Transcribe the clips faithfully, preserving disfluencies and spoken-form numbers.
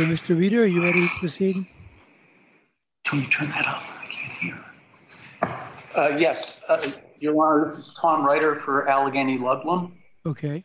Okay, Mister Reeder, are you ready to proceed? Can you turn that up? I can't hear. Uh, yes, uh, Your Honor, this is Tom Reiter for Allegheny Ludlam. Okay.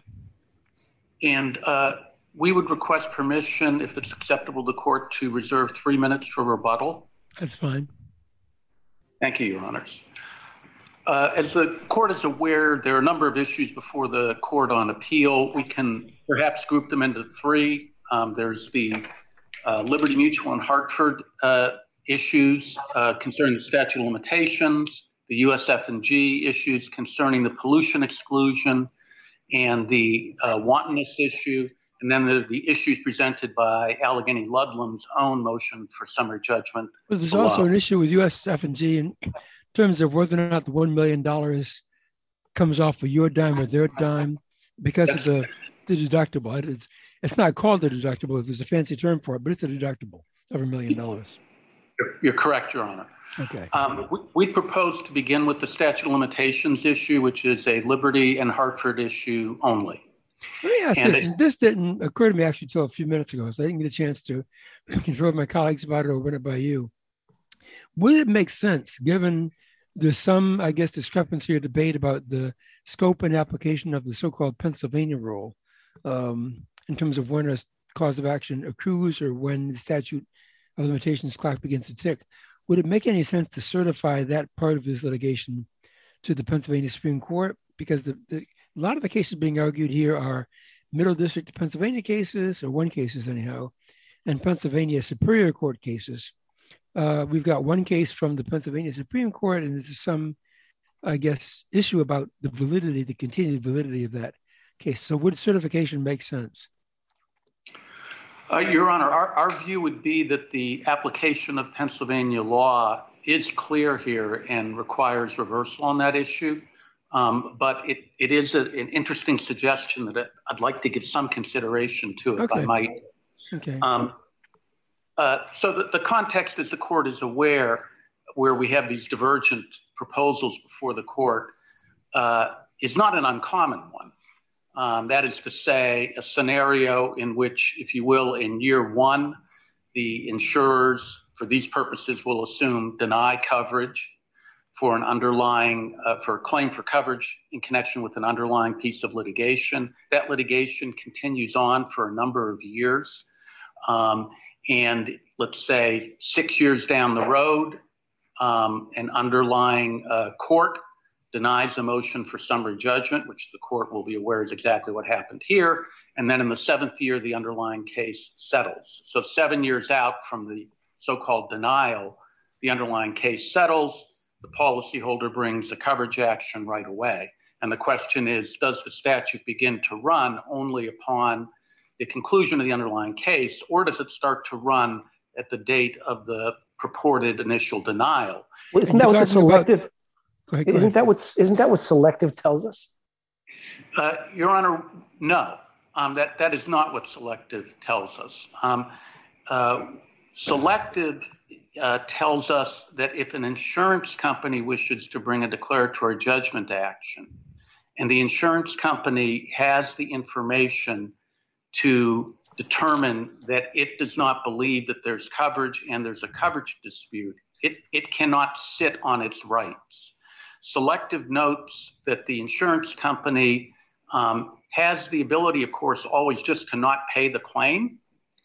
And uh, we would request permission, if it's acceptable to the court, to reserve three minutes for rebuttal. That's fine. Thank you, Your Honors. Uh, as the court is aware, there are a number of issues before the court on appeal. We can perhaps group them into three. Um, there's the uh, Liberty Mutual and Hartford uh, issues uh, concerning the statute of limitations, the U S F and G issues concerning the pollution exclusion, and the uh, wantonness issue, and then the, the issues presented by Allegheny Ludlam's own motion for summary judgment. Well, there's below. also an issue with U S F and G in terms of whether or not the one million dollars comes off of your dime or their dime because That's, of the, the deductible. It's, it's not called a deductible. There's a fancy term for it, but it's a deductible of a million dollars. You're correct, Your Honor. Okay. Um, we, we propose to begin with the statute of limitations issue, which is a Liberty and Hartford issue only. Let me ask And this. they- This didn't occur to me actually until a few minutes ago, so I didn't get a chance to confer with my colleagues about it or run it by you. Would it make sense, given there's some, I guess, discrepancy or debate about the scope and application of the so-called Pennsylvania rule um, in terms of when a cause of action accrues or when the statute of limitations clock begins to tick, would it make any sense to certify that part of this litigation to the Pennsylvania Supreme Court? Because the, the, a lot of the cases being argued here are Middle District of Pennsylvania cases, or one cases anyhow, and Pennsylvania Superior Court cases. Uh, we've got one case from the Pennsylvania Supreme Court, and there's some, I guess, issue about the validity, the continued validity of that case. So would certification make sense? Uh, Your Honor, our, our view would be that the application of Pennsylvania law is clear here and requires reversal on that issue. Um, but it, it is a, an interesting suggestion that I'd like to give some consideration to, if Okay. I might. Okay. Um, uh, so the, the context, as the court is aware, where we have these divergent proposals before the court, uh, is not an uncommon one. Um, that is to say, a scenario in which, if you will, in year one, the insurers, for these purposes, will assume deny coverage for an underlying, uh, for a claim for coverage in connection with an underlying piece of litigation. That litigation continues on for a number of years. Um, and let's say six years down the road, um, an underlying uh, court denies a motion for summary judgment, which the court will be aware is exactly what happened here. And then in the seventh year, the underlying case settles. So seven years out from the so-called denial, the underlying case settles, the policyholder brings a coverage action right away. And the question is, does the statute begin to run only upon the conclusion of the underlying case, or does it start to run at the date of the purported initial denial? Well, isn't that what the selective... About... Go ahead, go isn't ahead. that what isn't that what selective tells us? Uh, Your Honor, no. Um, that that is not what selective tells us. Um, uh, selective uh, tells us that if an insurance company wishes to bring a declaratory judgment action, and the insurance company has the information to determine that it does not believe that there's coverage and there's a coverage dispute, it it cannot sit on its rights. Selective notes that the insurance company um, has the ability, of course, always just to not pay the claim.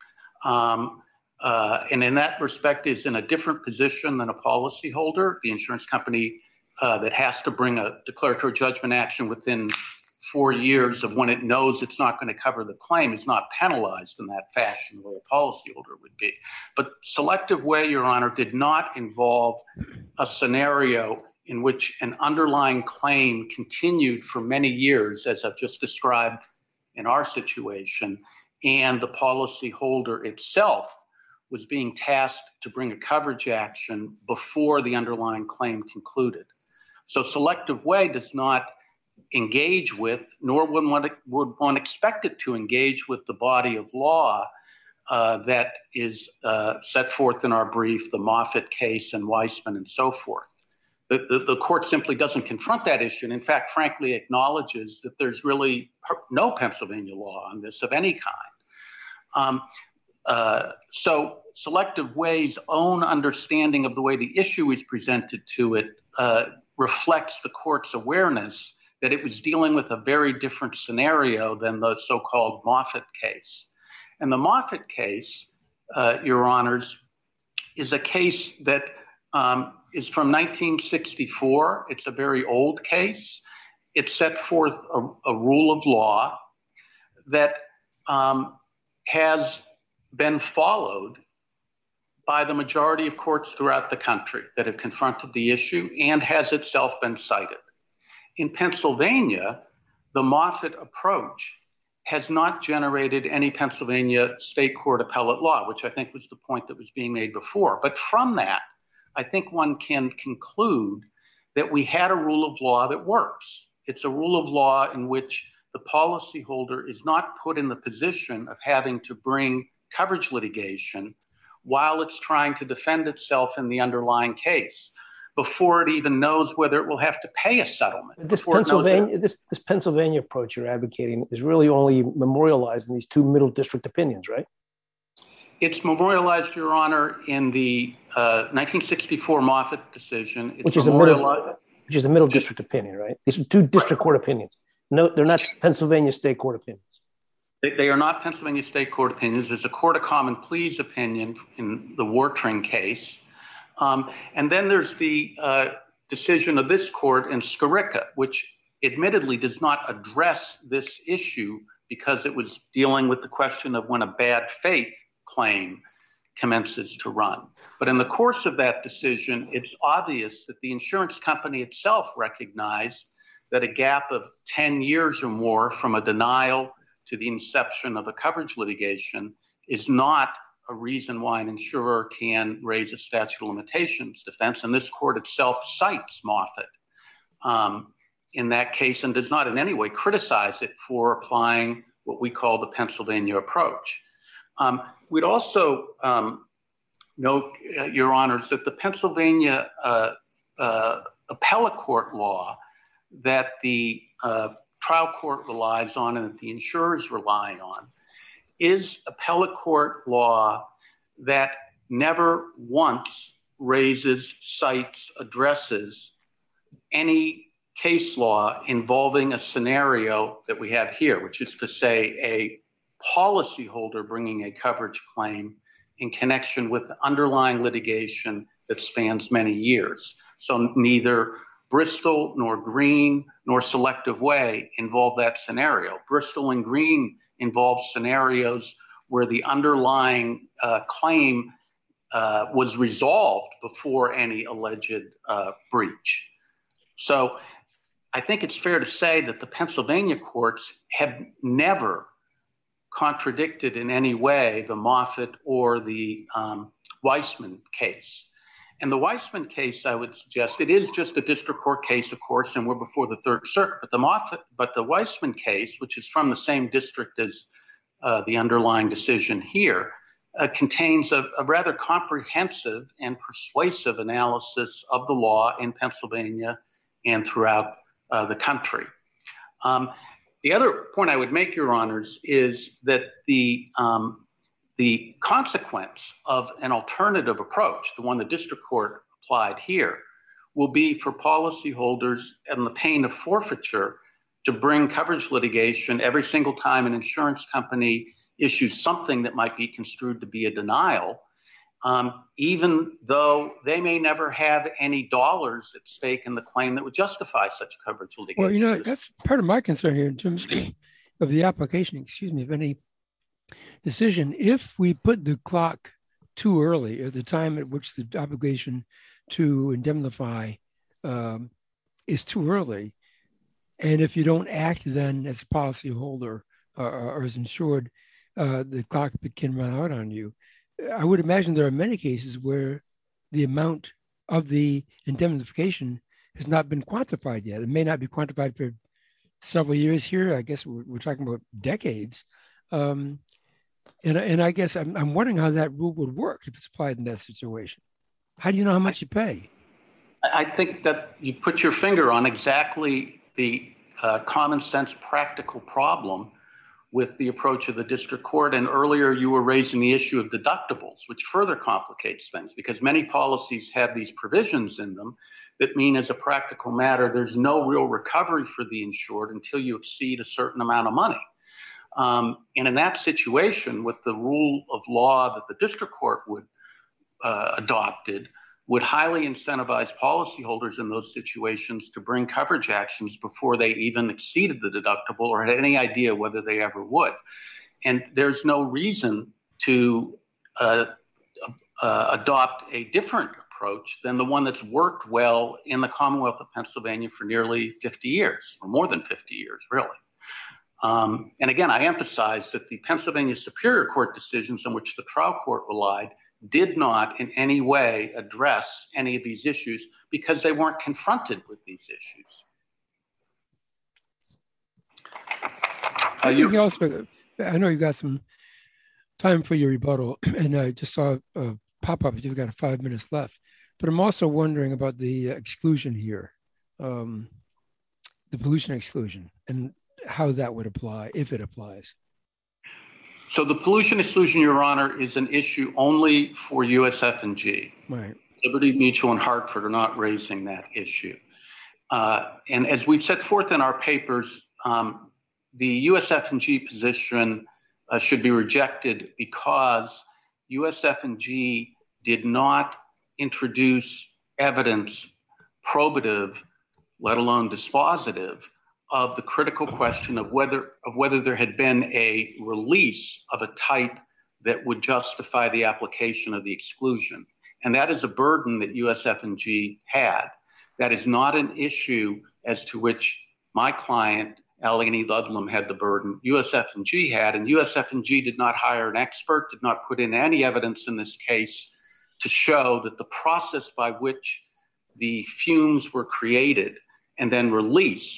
Um, uh, and in that respect is in a different position than a policyholder. The insurance company uh, that has to bring a declaratory judgment action within four years of when it knows it's not going to cover the claim is not penalized in that fashion where a policyholder would be. But selective way, Your Honor, did not involve a scenario in which an underlying claim continued for many years, as I've just described in our situation, and the policyholder itself was being tasked to bring a coverage action before the underlying claim concluded. So selective way does not engage with, nor would one, would one expect it to engage with, the body of law uh, that is uh, set forth in our brief, the Moffitt case and Weissman and so forth. The, the, the court simply doesn't confront that issue, and in fact, frankly, acknowledges that there's really no Pennsylvania law on this of any kind. Um, Uh, so Selective Way's own understanding of the way the issue is presented to it uh, reflects the court's awareness that it was dealing with a very different scenario than the so-called Moffitt case. And the Moffitt case, uh, Your Honors, is a case that um, is from nineteen sixty-four. It's a very old case. It set forth a, a rule of law that um, has been followed by the majority of courts throughout the country that have confronted the issue and has itself been cited. In Pennsylvania, the Moffitt approach has not generated any Pennsylvania state court appellate law, which I think was the point that was being made before. But from that, I think one can conclude that we had a rule of law that works. It's a rule of law in which the policyholder is not put in the position of having to bring coverage litigation while it's trying to defend itself in the underlying case before it even knows whether it will have to pay a settlement. This Pennsylvania, this, this Pennsylvania approach you're advocating is really only memorialized in these two middle district opinions, right? It's memorialized, Your Honor, in the uh, nineteen sixty-four Moffitt decision. It's which is a middle, which is a middle district opinion, right? These are two district court opinions. No, they're not Pennsylvania state court opinions. They, they are not Pennsylvania state court opinions. There's a court of common pleas opinion in the Wartring case. Um, and then there's the uh, decision of this court in Skarica, which admittedly does not address this issue because it was dealing with the question of when a bad faith claim commences to run. But in the course of that decision, it's obvious that the insurance company itself recognized that a gap of ten years or more from a denial to the inception of a coverage litigation is not a reason why an insurer can raise a statute of limitations defense. And this court itself cites Moffitt um, in that case and does not in any way criticize it for applying what we call the Pennsylvania approach. Um, we'd also um, note, uh, Your Honors, that the Pennsylvania uh, uh, appellate court law that the uh, trial court relies on and that the insurers rely on is appellate court law that never once raises, cites, addresses any case law involving a scenario that we have here, which is to say a policyholder bringing a coverage claim in connection with the underlying litigation that spans many years. So neither Bristol nor Green nor Selective Way involve that scenario. Bristol and Green involve scenarios where the underlying uh, claim uh, was resolved before any alleged uh, breach. So I think it's fair to say that the Pennsylvania courts have never contradicted in any way the Moffitt or the um, Weissman case. And the Weissman case, I would suggest, it is just a district court case, of course, and we're before the Third Circuit. But the Moffitt, but the Weissman case, which is from the same district as uh, the underlying decision here, uh, contains a, a rather comprehensive and persuasive analysis of the law in Pennsylvania and throughout uh, the country. Um, the other point I would make, Your Honors, is that the um, The consequence of an alternative approach, the one the district court applied here, will be for policyholders and the pain of forfeiture to bring coverage litigation every single time an insurance company issues something that might be construed to be a denial, um, even though they may never have any dollars at stake in the claim that would justify such coverage litigation. Well, you know, that's part of my concern here in terms of the application, excuse me, of any decision. If we put the clock too early at the time at which the obligation to indemnify um, is too early, and if you don't act then as a policyholder uh, or as insured, uh, the clock can run out on you. I would imagine there are many cases where the amount of the indemnification has not been quantified yet. It may not be quantified for several years here. I guess we're, we're talking about decades. Um, And, and I guess I'm, I'm wondering how that rule would work if it's applied in that situation. How do you know how much you pay? I think that you put your finger on exactly the uh, common sense practical problem with the approach of the district court. And earlier you were raising the issue of deductibles, which further complicates things because many policies have these provisions in them that mean as a practical matter, there's no real recovery for the insured until you exceed a certain amount of money. Um, and in that situation, with the rule of law that the district court would uh, adopted, would highly incentivize policyholders in those situations to bring coverage actions before they even exceeded the deductible or had any idea whether they ever would. And there's no reason to uh, uh, adopt a different approach than the one that's worked well in the Commonwealth of Pennsylvania for nearly fifty years, or more than fifty years, really. Um, and again, I emphasize that the Pennsylvania Superior Court decisions on which the trial court relied did not in any way address any of these issues because they weren't confronted with these issues. Uh, you, also, I know you got some time for your rebuttal, and I just saw a pop-up. You've got five minutes left, but I'm also wondering about the exclusion here, um, the pollution exclusion, and how that would apply, if it applies. So the pollution exclusion, Your Honor, is an issue only for U S F and G. Right. Liberty Mutual and Hartford are not raising that issue. Uh, and as we've set forth in our papers, um, the U S F and G position uh, should be rejected because U S F and G did not introduce evidence probative, let alone dispositive, of the critical question of whether of whether there had been a release of a type that would justify the application of the exclusion. And that is a burden that U S F and G had. That is not an issue as to which my client, Allegheny Ludlam, had the burden. U S F and G had, and U S F and G did not hire an expert, did not put in any evidence in this case to show that the process by which the fumes were created and then released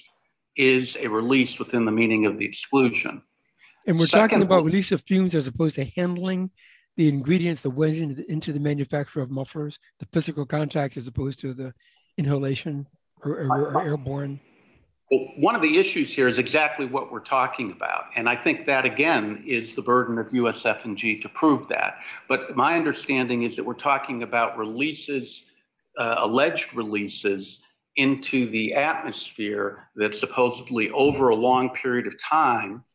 is a release within the meaning of the exclusion. And we're Second, talking about release of fumes as opposed to handling the ingredients that went into the, into the manufacture of mufflers, the physical contact as opposed to the inhalation or, or, or airborne. Well, one of the issues here is exactly what we're talking about. And I think that, again, is the burden of U S F and G to prove that. But my understanding is that we're talking about releases, uh, alleged releases, into the atmosphere that supposedly over a long period of time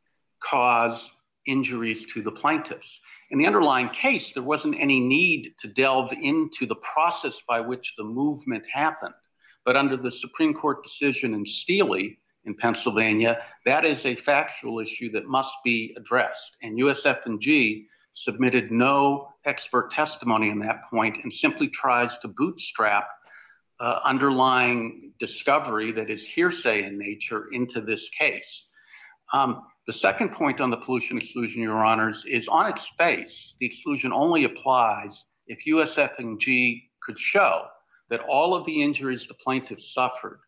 cause injuries to the plaintiffs. In the underlying case, there wasn't any need to delve into the process by which the movement happened. But under the Supreme Court decision in Steele in Pennsylvania, that is a factual issue that must be addressed. And U S F and G submitted no expert testimony on that point and simply tries to bootstrap Uh, underlying discovery that is hearsay in nature into this case. Um, the second point on the pollution exclusion, Your Honors, is on its face, the exclusion only applies if U S F and G could show that all of the injuries the plaintiffs suffered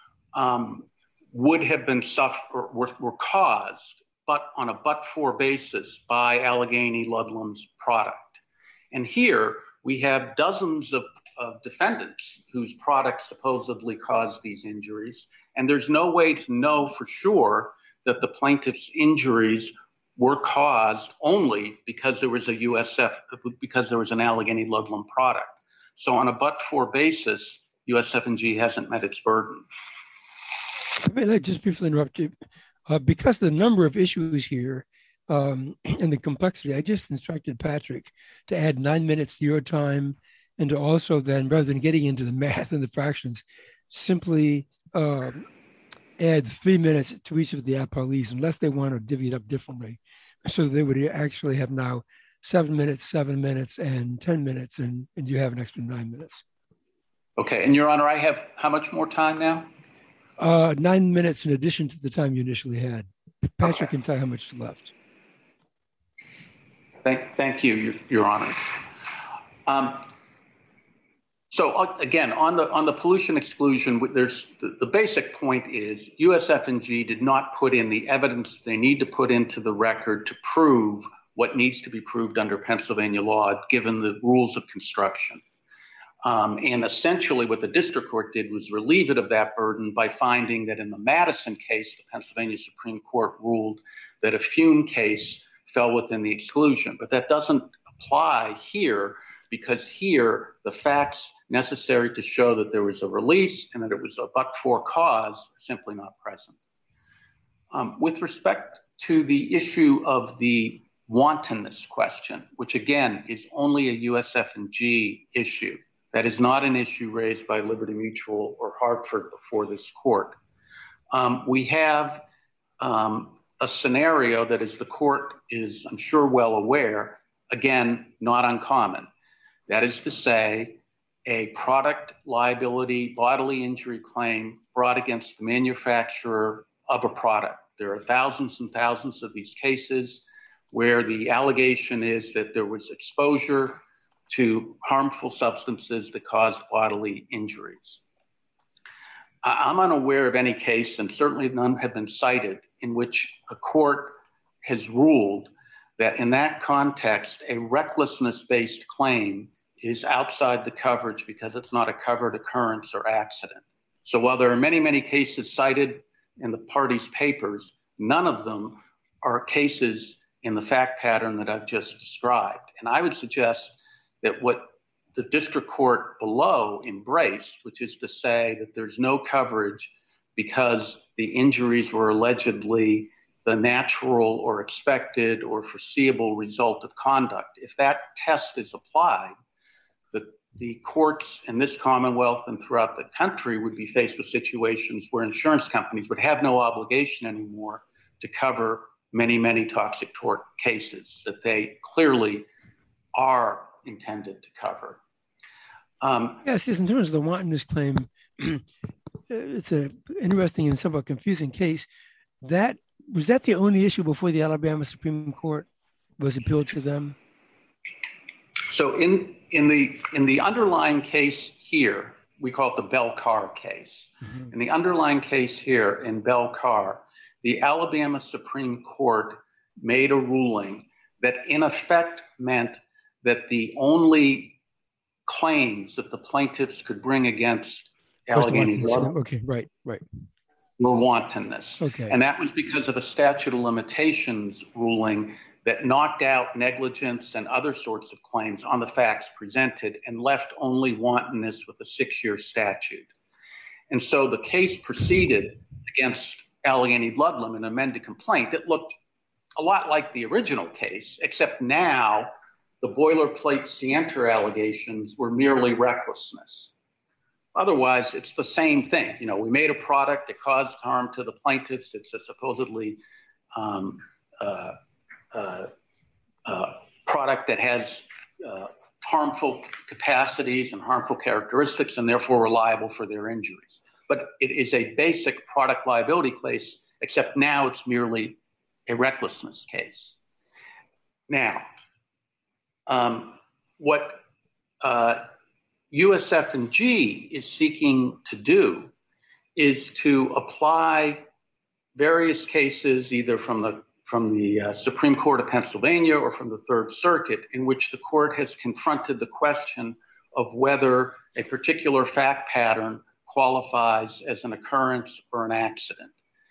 um, would have been suffered, were, were caused, but on a but-for basis by Allegheny Ludlam's product. And here we have dozens of of defendants whose products supposedly caused these injuries. And there's no way to know for sure that the plaintiff's injuries were caused only because there was a U S F, because there was an Allegheny Ludlam product. So on a but-for basis, U S F and G hasn't met its burden. May I just briefly interrupt you? Uh, because the number of issues here um, and the complexity, I just instructed Patrick to add nine minutes to your time and to also then, rather than getting into the math and the fractions, simply uh, add three minutes to each of the appellees, unless they want to divvy it up differently. So they would actually have now seven minutes, seven minutes, and ten minutes, and, and you have an extra nine minutes. Okay, and Your Honor, I have how much more time now? Uh, nine minutes in addition to the time you initially had. Patrick okay. can tell you how much is left. Thank, thank you, Your, Your Honor. Um, So uh, again, on the on the pollution exclusion, there's the, the basic point is U S F and G did not put in the evidence they need to put into the record to prove what needs to be proved under Pennsylvania law, given the rules of construction. Um, and essentially what the district court did was relieve it of that burden by finding that in the Madison case, the Pennsylvania Supreme Court ruled that a Fune case fell within the exclusion. But that doesn't apply here, because here the facts necessary to show that there was a release and that it was a but-for cause are simply not present. Um, with respect to the issue of the wantonness question, which again is only a U S F and G issue, that is not an issue raised by Liberty Mutual or Hartford before this court. Um, we have um, a scenario that, as the court is, I'm sure, well aware, again, not uncommon. That is to say, a product liability bodily injury claim brought against the manufacturer of a product. There are thousands and thousands of these cases where the allegation is that there was exposure to harmful substances that caused bodily injuries. I'm unaware of any case, and certainly none have been cited, in which a court has ruled that in that context, a recklessness-based claim is outside the coverage because it's not a covered occurrence or accident. So while there are many, many cases cited in the parties' papers, none of them are cases in the fact pattern that I've just described. And I would suggest that what the district court below embraced, which is to say that there's no coverage because the injuries were allegedly the natural or expected or foreseeable result of conduct. If that test is applied, the, the courts in this Commonwealth and throughout the country would be faced with situations where insurance companies would have no obligation anymore to cover many, many toxic tort cases that they clearly are intended to cover. Um, yes, yes, in terms of the wantonness claim, it's an interesting and somewhat confusing case. That was that the only issue before the Alabama Supreme Court was appealed to them? So in in the in the underlying case here, we call it the Bell-Carr case. Mm-hmm. In the underlying case here in Bell-Carr, the Alabama Supreme Court made a ruling that in effect meant that the only claims that the plaintiffs could bring against Allegheny Ludlam okay, right, right. were wantonness. Okay. And that was because of a statute of limitations ruling that knocked out negligence and other sorts of claims on the facts presented and left only wantonness with a six-year statute. And so the case proceeded against Allegheny Ludlam, an amended complaint that looked a lot like the original case, except now the boilerplate scienter allegations were merely recklessness. Otherwise, it's the same thing. You know, we made a product that caused harm to the plaintiffs. It's a supposedly um, uh, uh, uh, product that has uh, harmful capacities and harmful characteristics and therefore reliable for their injuries. But it is a basic product liability case, except now it's merely a recklessness case. Now, um, what uh, U S F and G is seeking to do is to apply various cases, either from the from the uh, Supreme Court of Pennsylvania or from the Third Circuit, in which the court has confronted the question of whether a particular fact pattern qualifies as an occurrence or an accident.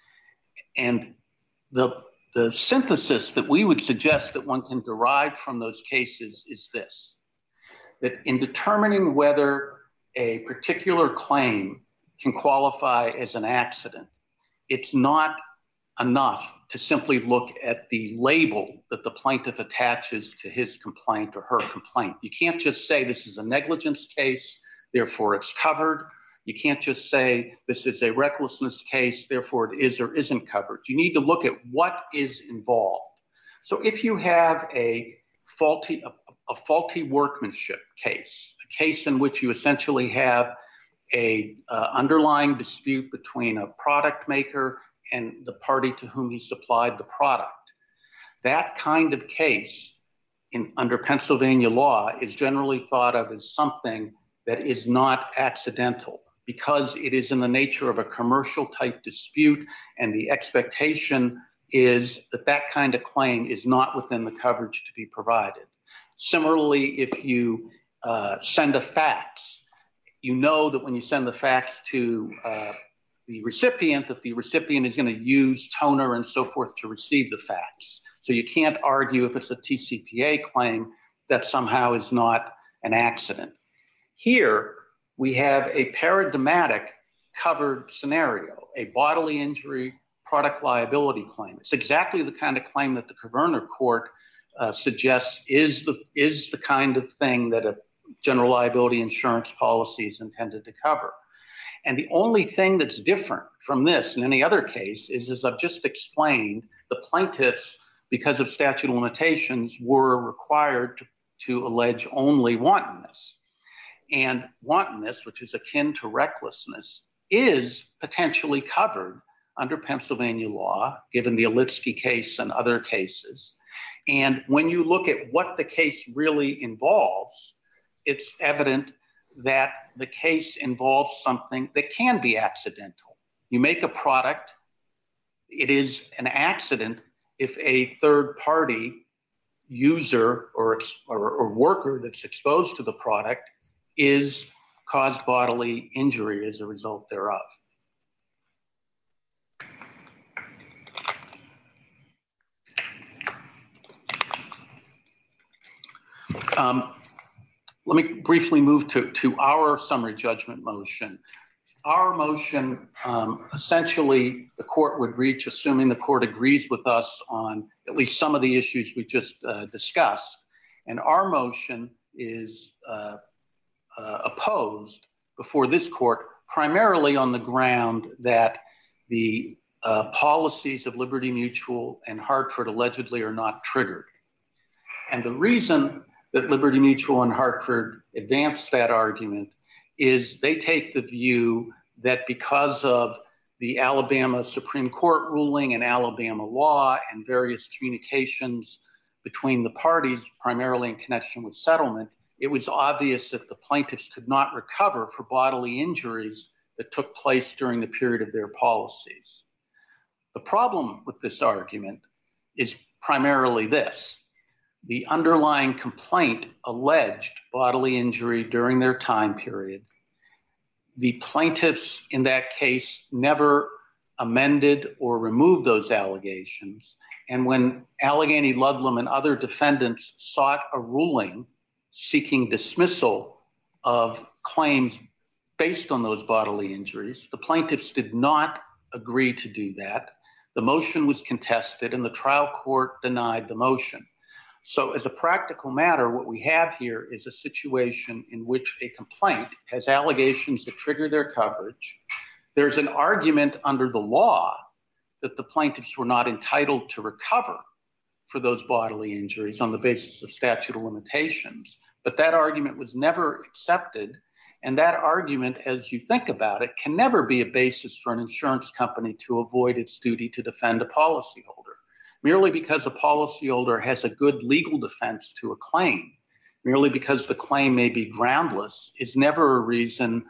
And the The synthesis that we would suggest that one can derive from those cases is this, that in determining whether a particular claim can qualify as an accident, it's not enough to simply look at the label that the plaintiff attaches to his complaint or her complaint. You can't just say this is a negligence case, therefore it's covered. You can't just say this is a recklessness case, therefore it is or isn't covered. You need to look at what is involved. So if you have a faulty, a, a faulty workmanship case, a case in which you essentially have a uh, underlying dispute between a product maker and the party to whom he supplied the product, that kind of case in, under Pennsylvania law is generally thought of as something that is not accidental, because it is in the nature of a commercial type dispute, and the expectation is that that kind of claim is not within the coverage to be provided. Similarly, if you uh, send a fax you know that when you send the fax to uh, the recipient, that the recipient is going to use toner and so forth to receive the fax. So you can't argue if it's a T C P A claim that somehow is not an accident. Here, we have a paradigmatic covered scenario, a bodily injury product liability claim. It's exactly the kind of claim that the Kverner court uh, suggests is the, is the kind of thing that a general liability insurance policy is intended to cover. And the only thing that's different from this in any other case is, as I've just explained, the plaintiffs, because of statute of limitations, were required to, to allege only wantonness. And wantonness, which is akin to recklessness, is potentially covered under Pennsylvania law, given the Olitsky case and other cases. And when you look at what the case really involves, it's evident that the case involves something that can be accidental. You make a product, it is an accident if a third party user or, or, or worker that's exposed to the product is caused bodily injury as a result thereof. Um, let me briefly move to, to our summary judgment motion. Our motion, um, essentially, the court would reach, assuming the court agrees with us on at least some of the issues we just uh, discussed. And our motion is uh, uh, opposed before this court primarily on the ground that the uh, policies of Liberty Mutual and Hartford allegedly are not triggered. And the reason that Liberty Mutual and Hartford advanced that argument is they take the view that because of the Alabama Supreme Court ruling and Alabama law and various communications between the parties, primarily in connection with settlement, it was obvious that the plaintiffs could not recover for bodily injuries that took place during the period of their policies. The problem with this argument is primarily this. The underlying complaint alleged bodily injury during their time period. The plaintiffs in that case never amended or removed those allegations. And when Allegheny Ludlam and other defendants sought a ruling seeking dismissal of claims based on those bodily injuries, the plaintiffs did not agree to do that. The motion was contested and the trial court denied the motion. So as a practical matter, what we have here is a situation in which a complaint has allegations that trigger their coverage. There's an argument under the law that the plaintiffs were not entitled to recover for those bodily injuries on the basis of statute of limitations. But that argument was never accepted. And that argument, as you think about it, can never be a basis for an insurance company to avoid its duty to defend a policyholder. Merely because a policyholder has a good legal defense to a claim, merely because the claim may be groundless, is never a reason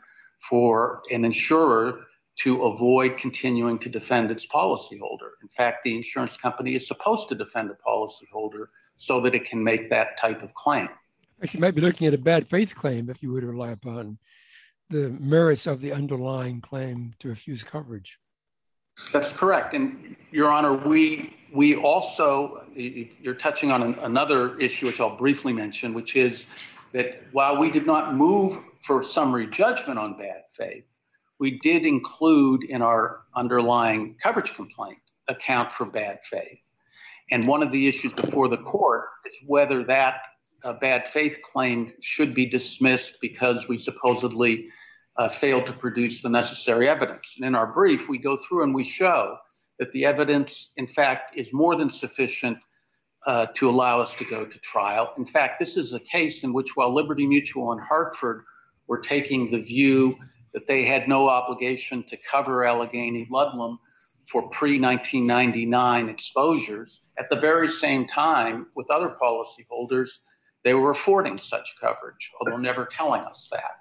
for an insurer to avoid continuing to defend its policyholder. In fact, the insurance company is supposed to defend a policyholder so that it can make that type of claim. You might be looking at a bad faith claim if you were to rely upon the merits of the underlying claim to refuse coverage. That's correct. And Your Honor, we we also, you're touching on an, another issue, which I'll briefly mention, which is that while we did not move for summary judgment on bad faith, we did include in our underlying coverage complaint account for bad faith. And one of the issues before the court is whether that uh, bad faith claim should be dismissed because we supposedly Uh, failed to produce the necessary evidence. And in our brief, we go through and we show that the evidence, in fact, is more than sufficient uh, to allow us to go to trial. In fact, this is a case in which while Liberty Mutual and Hartford were taking the view that they had no obligation to cover Allegheny Ludlam for pre nineteen ninety-nine exposures, at the very same time, with other policyholders, they were affording such coverage, although never telling us that.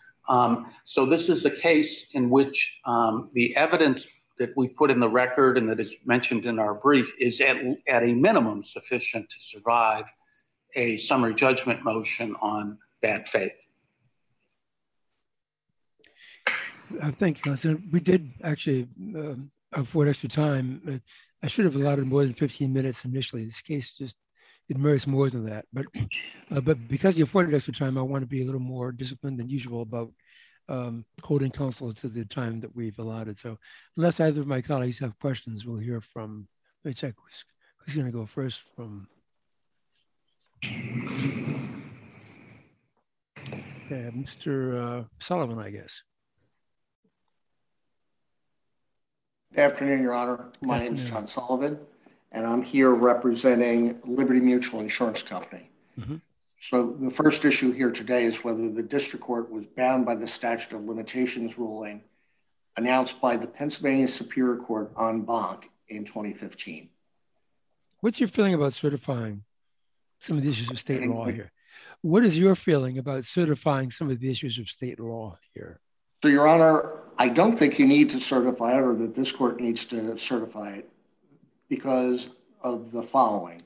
Um, so this is a case in which um, the evidence that we put in the record and that is mentioned in our brief is at, at a minimum sufficient to survive a summary judgment motion on bad faith. I think listen, we did actually um, afford extra time. Uh, I should have allotted more than fifteen minutes initially. This case just it merits more than that. But uh, but because you afforded extra time, I want to be a little more disciplined than usual about um, holding counsel to the time that we've allotted. So unless either of my colleagues have questions, we'll hear from. Let me check who's, who's going to go first. From okay, Mister Uh, Sullivan, I guess. Good afternoon, Your Honor. My name is John Sullivan, and I'm here representing Liberty Mutual Insurance Company. Mm-hmm. So the first issue here today is whether the district court was bound by the statute of limitations ruling announced by the Pennsylvania Superior Court en banc in twenty fifteen. What's your feeling about certifying some of the issues of state law here? What is your feeling about certifying some of the issues of state law here? So, Your Honor, I don't think you need to certify it or that this court needs to certify it because of the following.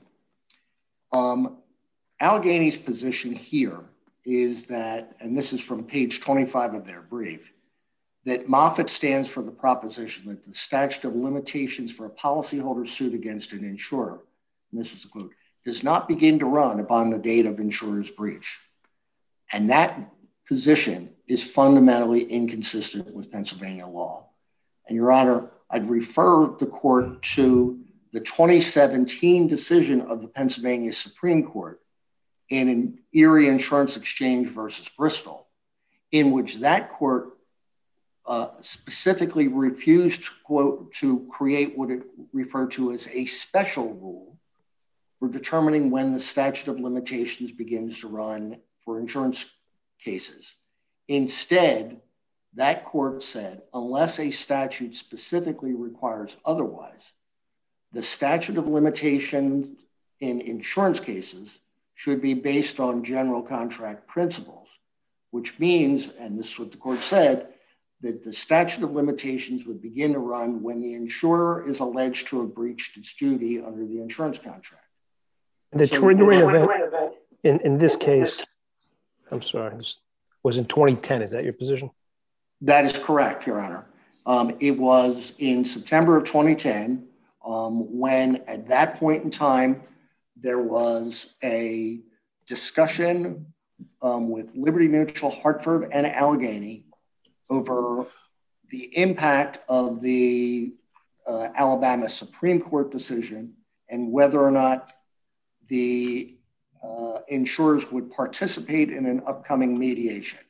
Um, Allegheny's position here is that, and this is from page twenty-five of their brief, that Moffitt stands for the proposition that the statute of limitations for a policyholder suit against an insurer, and this is a quote, does not begin to run upon the date of insurer's breach. And that position is fundamentally inconsistent with Pennsylvania law. And Your Honor, I'd refer the court to the twenty seventeen decision of the Pennsylvania Supreme Court in an Erie Insurance Exchange versus Bristol, in which that court uh, specifically refused, quote, to create what it referred to as a special rule for determining when the statute of limitations begins to run for insurance cases. Instead, that court said, unless a statute specifically requires otherwise, the statute of limitations in insurance cases should be based on general contract principles, which means, and this is what the court said, that the statute of limitations would begin to run when the insurer is alleged to have breached its duty under the insurance contract. The so, triggering event in, in this case, I'm sorry, was in twenty ten. Is that your position? That is correct, Your Honor. Um, it was in September of twenty ten um, when, at that point in time, there was a discussion um, with Liberty Mutual, Hartford, and Allegheny over the impact of the uh, Alabama Supreme Court decision and whether or not the uh, insurers would participate in an upcoming mediation.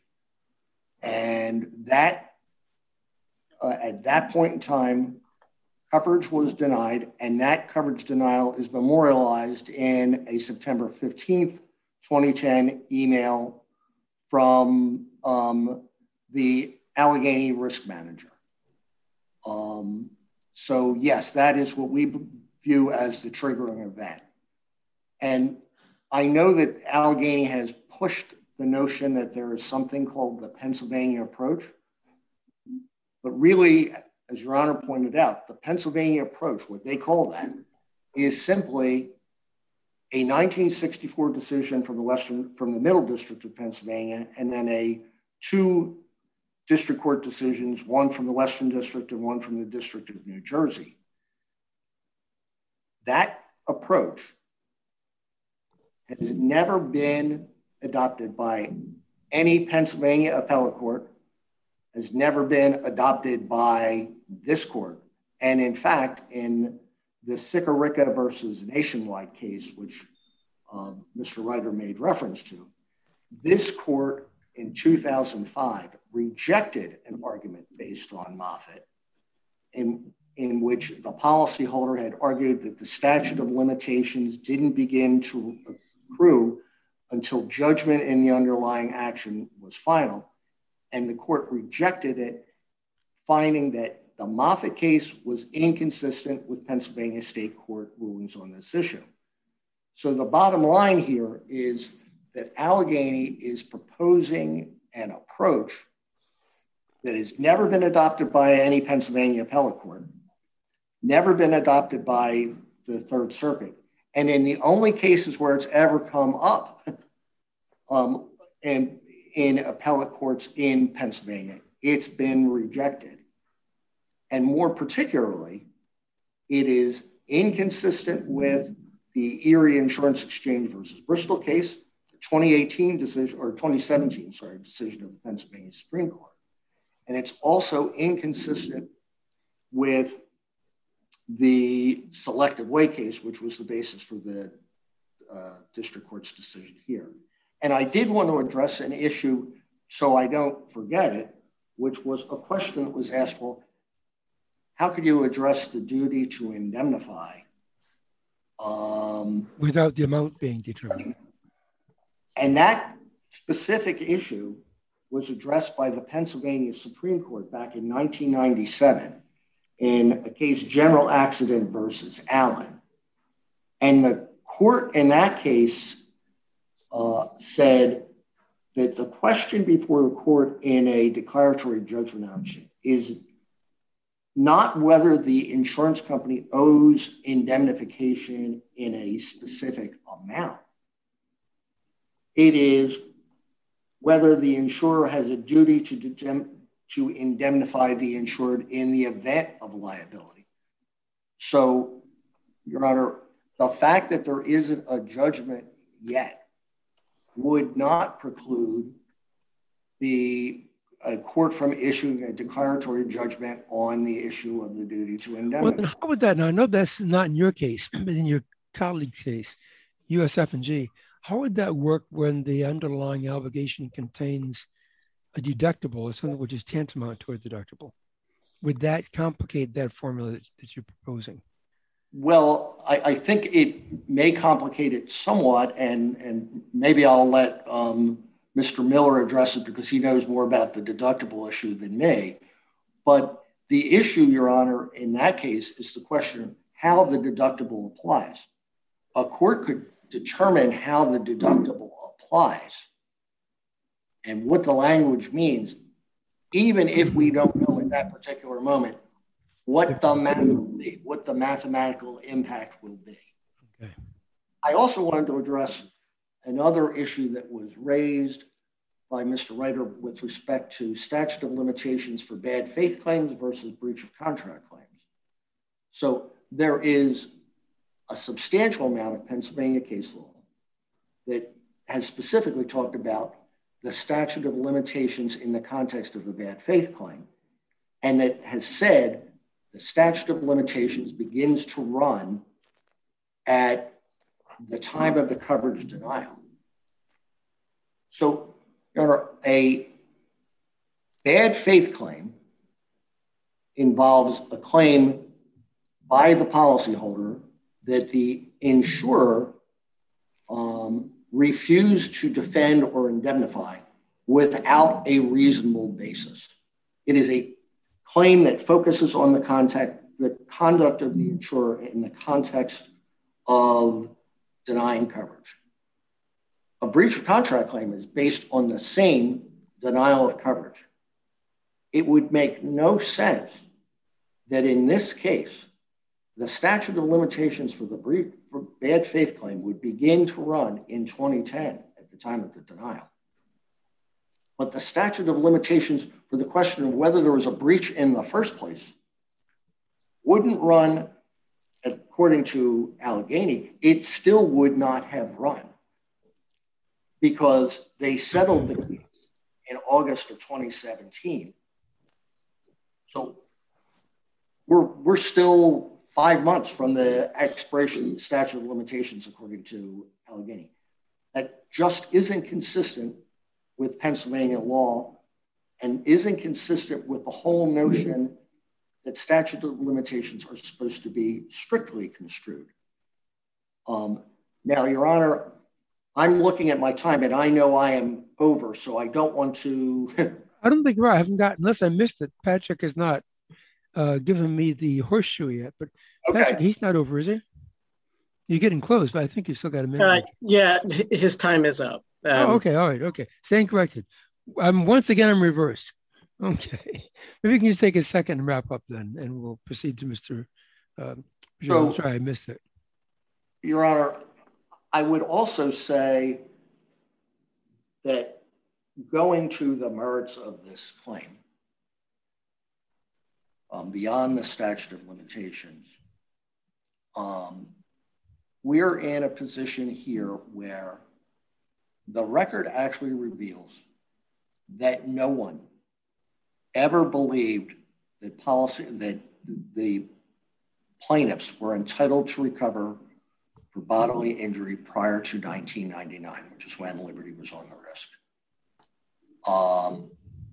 And that, uh, at that point in time, coverage was denied, and that coverage denial is memorialized in a September fifteenth, twenty ten email from um, the Allegheny risk manager. Um, so yes, that is what we view as the triggering event. And I know that Allegheny has pushed the notion that there is something called the Pennsylvania approach, but really, as Your Honor pointed out, the Pennsylvania approach, what they call that, is simply a nineteen sixty-four decision from the Western, from the Middle District of Pennsylvania, and then a two district court decisions, one from the Western District and one from the District of New Jersey. That approach has never been adopted by any Pennsylvania appellate court, has never been adopted by this court. And in fact, in the Sicarica versus Nationwide case, which um, Mister Ryder made reference to, this court in two thousand five rejected an argument based on Moffitt in, in which the policyholder had argued that the statute of limitations didn't begin to accrue until judgment in the underlying action was final. And the court rejected it, finding that the Moffitt case was inconsistent with Pennsylvania state court rulings on this issue. So the bottom line here is that Allegheny is proposing an approach that has never been adopted by any Pennsylvania appellate court, never been adopted by the Third Circuit. And in the only cases where it's ever come up um, and in appellate courts in Pennsylvania, it's been rejected. And more particularly, it is inconsistent with the Erie Insurance Exchange versus Bristol case, the twenty eighteen decision, or twenty seventeen, sorry, decision of the Pennsylvania Supreme Court. And it's also inconsistent with the Selective Way case, which was the basis for the uh, district court's decision here. And I did want to address an issue so I don't forget it, which was a question that was asked, well, how could you address the duty to indemnify um, without the amount being determined? And that specific issue was addressed by the Pennsylvania Supreme Court back in nineteen ninety-seven in a case, General Accident versus Allen. And the court in that case uh, said that the question before the court in a declaratory judgment action is not whether the insurance company owes indemnification in a specific amount. It is whether the insurer has a duty to, to indemnify the insured in the event of liability. So, Your Honor, the fact that there isn't a judgment yet would not preclude the a court from issuing a declaratory judgment on the issue of the duty to indemnify. Well, then how would that, now I know that's not in your case, but in your colleague's case, U S F and G, how would that work when the underlying obligation contains a deductible or something which is tantamount to a deductible? Would that complicate that formula that, that you're proposing? Well, I, I think it may complicate it somewhat, and, and maybe I'll let um, Mister Miller address it because he knows more about the deductible issue than me. But the issue, Your Honor, in that case is the question of how the deductible applies. A court could determine how the deductible applies and what the language means, even if we don't know at that particular moment what the math will be, what the mathematical impact will be. Okay. I also wanted to address another issue that was raised by Mister Reiter with respect to statute of limitations for bad faith claims versus breach of contract claims. So there is a substantial amount of Pennsylvania case law that has specifically talked about the statute of limitations in the context of a bad faith claim, and that has said the statute of limitations begins to run at the time of the coverage denial. So, Your Honor, a bad faith claim involves a claim by the policyholder that the insurer um, refused to defend or indemnify without a reasonable basis. It is a claim that focuses on the contact, the conduct of the insurer in the context of denying coverage. A breach of contract claim is based on the same denial of coverage. It would make no sense that in this case, the statute of limitations for the brief, for bad faith claim would begin to run in twenty ten at the time of the denial. But the statute of limitations for the question of whether there was a breach in the first place wouldn't run, according to Allegheny, it still would not have run because they settled the case in August of twenty seventeen. So we're, we're still five months from the expiration of the statute of limitations, according to Allegheny. That just isn't consistent with Pennsylvania law and isn't consistent with the whole notion that statute of limitations are supposed to be strictly construed. Um, now, Your Honor, I'm looking at my time and I know I am over, so I don't want to. I don't think you're right. I haven't got, unless I missed it, Patrick has not uh, given me the horseshoe yet, but Okay. Patrick, he's not over, is he? You're getting close, but I think you've still got a minute. Uh, yeah, his time is up. Um, oh, okay, all right, okay. Stand corrected. Um, once again, I'm reversed. Okay. Maybe you can just take a second and wrap up then, and we'll proceed to Mister Um, so, sorry, I missed it. Your Honor, I would also say that going to the merits of this claim, um, beyond the statute of limitations, um, we're in a position here where the record actually reveals that no one ever believed that policy that the plaintiffs were entitled to recover for bodily injury prior to nineteen ninety-nine, which is when Liberty was on the risk. Um,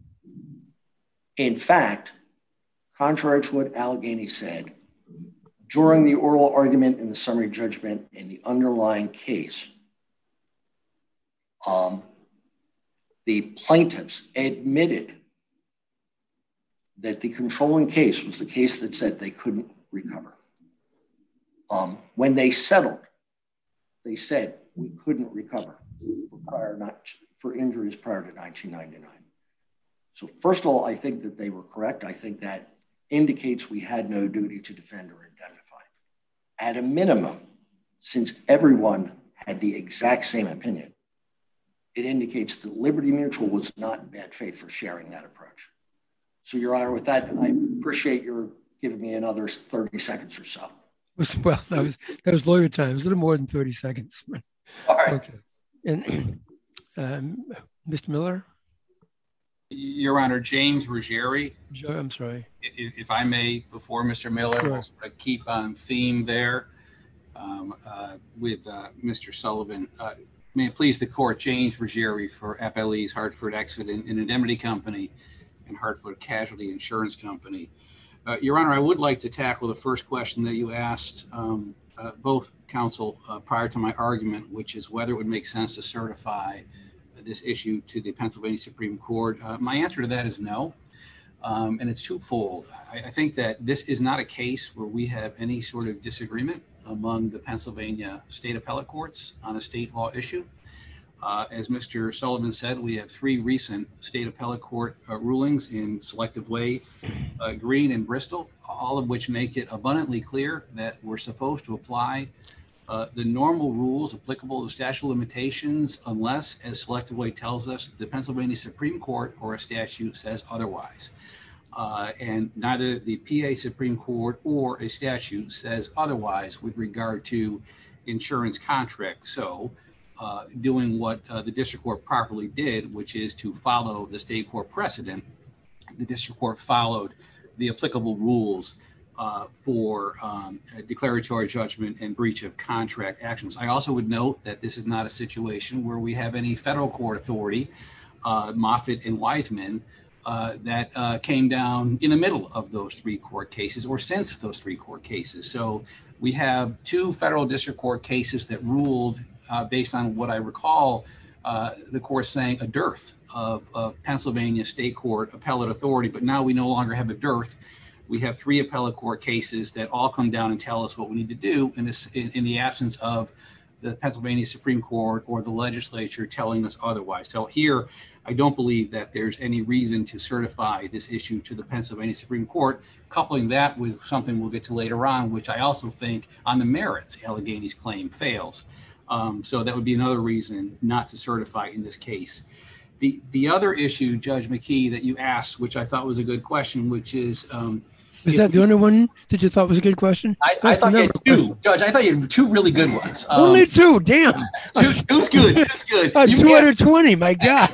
in fact, contrary to what Allegheny said, during the oral argument in the summary judgment in the underlying case, um, the plaintiffs admitted that the controlling case was the case that said they couldn't recover. Um, when they settled, they said we couldn't recover for prior not for injuries prior to nineteen ninety-nine. So first of all, I think that they were correct. I think that indicates we had no duty to defend or indemnify. At a minimum, since everyone had the exact same opinion, it indicates that Liberty Mutual was not in bad faith for sharing that approach. So, Your Honor, with that, I appreciate your giving me another thirty seconds or so. Well, that was that was lawyer time. It was a little more than thirty seconds. All right. Okay. And um, Mister Miller? Your Honor, James Ruggieri. I'm sorry. If, if I may, before Mister Miller, Sure. we'll sort of keep on theme there um, uh, with uh, Mister Sullivan. Uh, may it please the court, James Ruggieri for F L E's Hartford Accident and Indemnity Company and Hartford Casualty Insurance Company. Uh, Your Honor, I would like to tackle the first question that you asked um, uh, both counsel uh, prior to my argument, which is whether it would make sense to certify this issue to the Pennsylvania Supreme Court. Uh, my answer to that is no, um, and it's twofold. I, I think that this is not a case where we have any sort of disagreement among the Pennsylvania state appellate courts on a state law issue. Uh, as Mister Sullivan said, we have three recent state appellate court uh, rulings in Selective Way, uh, Green, and Bristol, all of which make it abundantly clear that we're supposed to apply uh, the normal rules applicable to statute of limitations unless, as Selective Way tells us, the Pennsylvania Supreme Court or a statute says otherwise. Uh, and neither the P A Supreme Court or a statute says otherwise with regard to insurance contracts. So, Uh, doing what uh, the district court properly did, which is to follow the state court precedent. The district court followed the applicable rules uh, for um, declaratory judgment and breach of contract actions. I also would note that this is not a situation where we have any federal court authority, uh, Moffitt and Wiseman, uh, that uh, came down in the middle of those three court cases or since those three court cases. So we have two federal district court cases that ruled Uh, based on what I recall, uh, the court saying a dearth of, of Pennsylvania state court appellate authority, but now we no longer have a dearth. We have three appellate court cases that all come down and tell us what we need to do in, this, in, in the absence of the Pennsylvania Supreme Court or the legislature telling us otherwise. So here, I don't believe that there's any reason to certify this issue to the Pennsylvania Supreme Court, coupling that with something we'll get to later on, which I also think on the merits, Allegheny's claim fails. Um, so that would be another reason not to certify in this case. The the other issue, Judge McKee, that you asked, which I thought was a good question, which is... Um, was that the only one that you thought was a good question? I, I thought you had two, Judge. I thought you had two really good ones. Um, Only two, damn. Two, two's good, two's good. Uh, You two out of twenty, my God.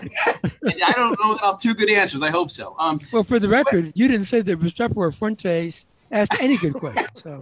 I don't know that I'll have two good answers. I hope so. Um, Well, for the record, you didn't say that Restrepo Fuentes asked any good questions, so...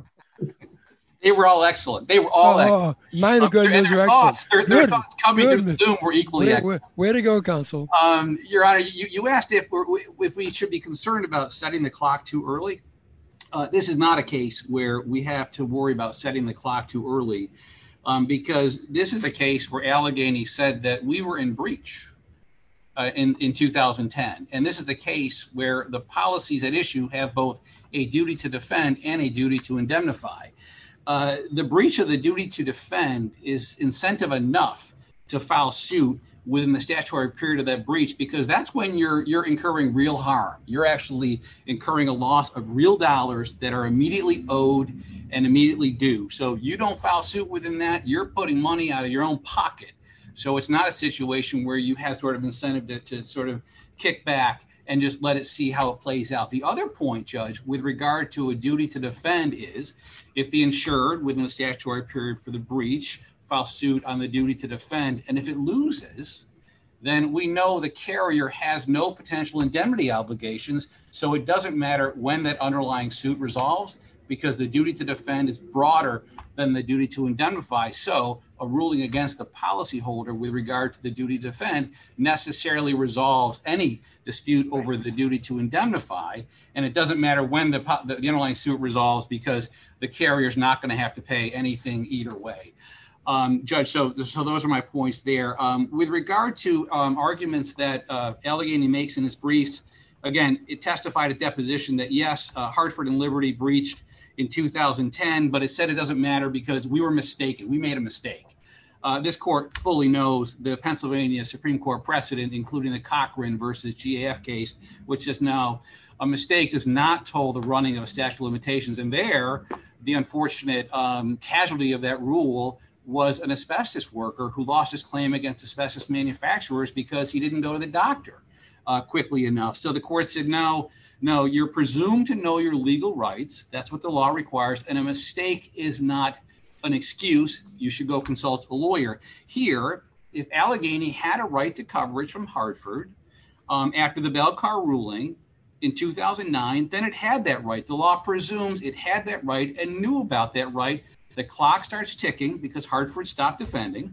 They were all excellent. They were all oh, excellent. Mine are good. Um, Those their are thoughts, excellent. their, their Good. thoughts coming Good. through the Zoom were equally Where, excellent. where, where to go, counsel? Um, Your Honor, you, you asked if we're, if we should be concerned about setting the clock too early. Uh, this is not a case where we have to worry about setting the clock too early, um, because this is a case where Allegheny said that we were in breach uh, in, in two thousand ten. And this is a case where the policies at issue have both a duty to defend and a duty to indemnify. Uh, the breach of the duty to defend is incentive enough to file suit within the statutory period of that breach, because that's when you're you're incurring real harm. You're actually incurring a loss of real dollars that are immediately owed and immediately due. So you don't file suit within that, you're putting money out of your own pocket. So it's not a situation where you have sort of incentive to, to sort of kick back and just let it see how it plays out. The other point, Judge, with regard to a duty to defend is if the insured within the statutory period for the breach files suit on the duty to defend, and if it loses, then we know the carrier has no potential indemnity obligations, so it doesn't matter when that underlying suit resolves because the duty to defend is broader than the duty to indemnify. So a ruling against the policyholder with regard to the duty to defend necessarily resolves any dispute over the duty to indemnify, and it doesn't matter when the, the, the underlying suit resolves because the carrier is not going to have to pay anything either way. Um, Judge, so, so those are my points there. Um, with regard to um, arguments that uh, Allegheny makes in his briefs, again, it testified at deposition that yes, uh, Hartford and Liberty breached in two thousand ten, but it said it doesn't matter because we were mistaken. We made a mistake. Uh, this court fully knows the Pennsylvania Supreme Court precedent, including the Cochran versus G A F case, which is now a mistake does not toll the running of a statute of limitations. And there, the unfortunate um, casualty of that rule was an asbestos worker who lost his claim against asbestos manufacturers because he didn't go to the doctor uh, quickly enough. So the court said, no, no, you're presumed to know your legal rights. That's what the law requires. And a mistake is not an excuse. You should go consult a lawyer. Here, if Allegheny had a right to coverage from Hartford um, after the Belcar ruling in two thousand nine, then it had that right. The law presumes it had that right and knew about that right. The clock starts ticking because Hartford stopped defending,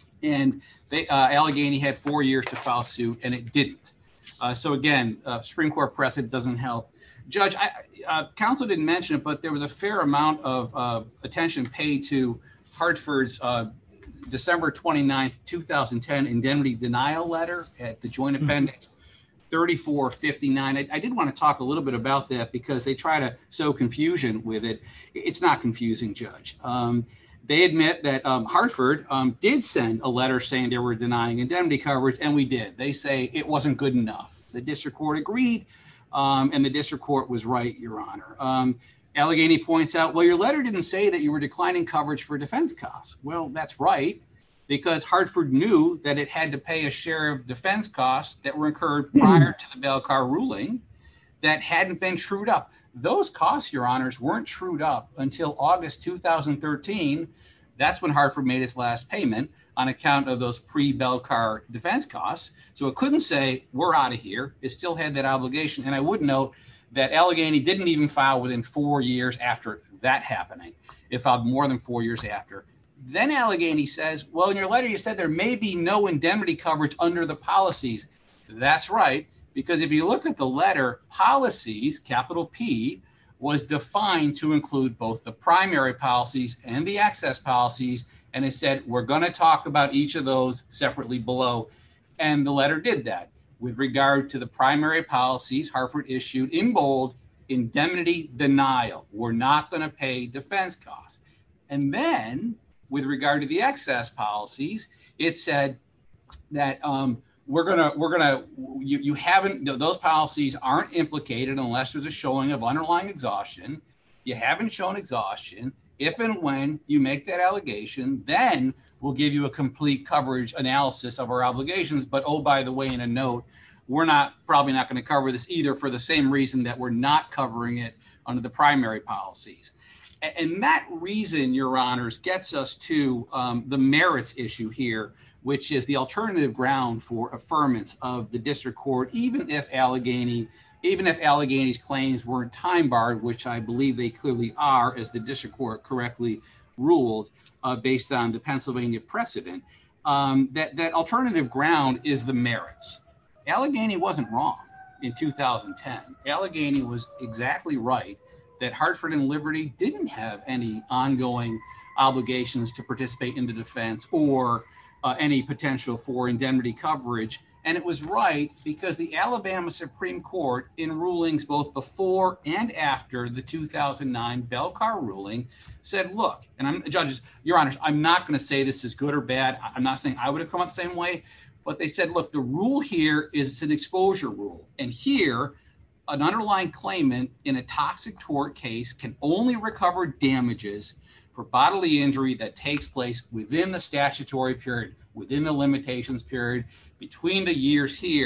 and they uh, Allegheny had four years to file suit, and it didn't. Uh, so again, uh, Supreme Court precedent doesn't help. Judge, I, uh, counsel didn't mention it, but there was a fair amount of uh, attention paid to Hartford's uh, December twenty-ninth, two thousand ten indemnity denial letter at the Joint Appendix thirty-four fifty-nine. I, I did want to talk a little bit about that because they try to sow confusion with it. It's not confusing, Judge. Um, they admit that um, Hartford um, did send a letter saying they were denying indemnity coverage, and we did. They say it wasn't good enough. The district court agreed, um, and the district court was right, Your Honor. Um, Allegheny points out, well, your letter didn't say that you were declining coverage for defense costs. Well, that's right, because Hartford knew that it had to pay a share of defense costs that were incurred prior to the Belcar ruling that hadn't been trued up. Those costs, Your Honors, weren't trued up until August two thousand thirteen. That's when Hartford made its last payment on account of those pre-Belcar defense costs. So it couldn't say, we're out of here. It still had that obligation. And I would note that Allegheny didn't even file within four years after that happening. It filed more than four years after. Then Allegheny says, well, in your letter, you said there may be no indemnity coverage under the policies. That's right, because if you look at the letter, policies, capital P, was defined to include both the primary policies and the excess policies. And it said, we're going to talk about each of those separately below. And the letter did that. With regard to the primary policies, Hartford issued in bold, indemnity denial. We're not going to pay defense costs. And then with regard to the excess policies, it said that um, we're gonna we're gonna you you haven't those policies aren't implicated unless there's a showing of underlying exhaustion. You haven't shown exhaustion. If and when you make that allegation, then we'll give you a complete coverage analysis of our obligations. But oh, by the way, in a note, we're not probably not going to cover this either for the same reason that we're not covering it under the primary policies. And that reason, Your Honors, gets us to um, the merits issue here, which is the alternative ground for affirmance of the district court, even if Allegheny, even if Allegheny's claims weren't time barred, which I believe they clearly are, as the district court correctly ruled uh, based on the Pennsylvania precedent. Um, that that alternative ground is the merits. Allegheny wasn't wrong in two thousand ten. Allegheny was exactly right that Hartford and Liberty didn't have any ongoing obligations to participate in the defense or uh, any potential for indemnity coverage. And it was right because the Alabama Supreme Court, in rulings both before and after the two thousand nine Belcar ruling, said, look, and I'm judges, Your Honors, I'm not going to say this is good or bad. I'm not saying I would have come out the same way, but they said, look, the rule here is it's an exposure rule. And here, an underlying claimant in a toxic tort case can only recover damages for bodily injury that takes place within the statutory period, within the limitations period, between the years here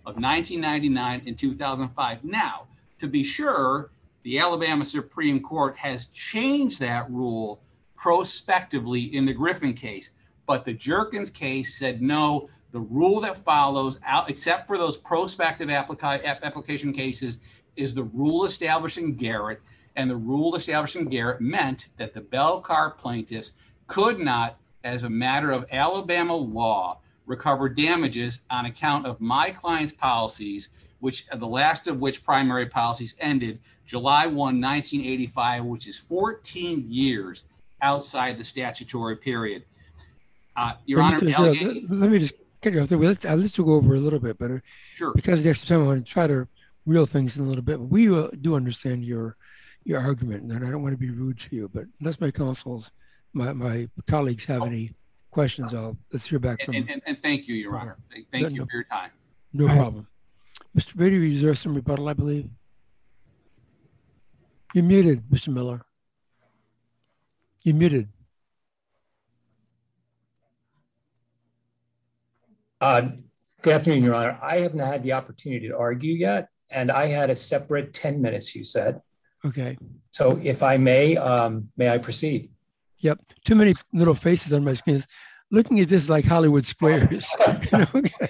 of nineteen ninety-nine and two thousand five. Now, to be sure, the Alabama Supreme Court has changed that rule prospectively in the Griffin case, but the Jerkins case said no, the rule that follows, out, except for those prospective applica- application cases, is the rule establishing Garrett, and the rule establishing Garrett meant that the Belcar plaintiffs could not, as a matter of Alabama law, recover damages on account of my client's policies, which the last of which primary policies ended July first, nineteen eighty-five, which is fourteen years outside the statutory period. Uh, Your Let Honor, me, Allegheny, let me just cut you off there. Let's, let's go over a little bit better. Sure. Because there's some time I want to try to reel things in a little bit. But we uh, do understand your your argument, and I don't want to be rude to you, but unless my counsels, my, my colleagues have any questions, I'll let's hear back from and, and, and thank you, Your Honor. Thank no, you no, for your time. No problem. Mister Brady, you reserve some rebuttal, I believe. You're muted, Mister Miller. You're muted. Uh, good afternoon, Your Honor. I haven't had the opportunity to argue yet, and I had a separate ten minutes, you said. Okay. So if I may, um, may I proceed? Yep. Too many little faces on my screen. Looking at this like Hollywood Squares. Okay.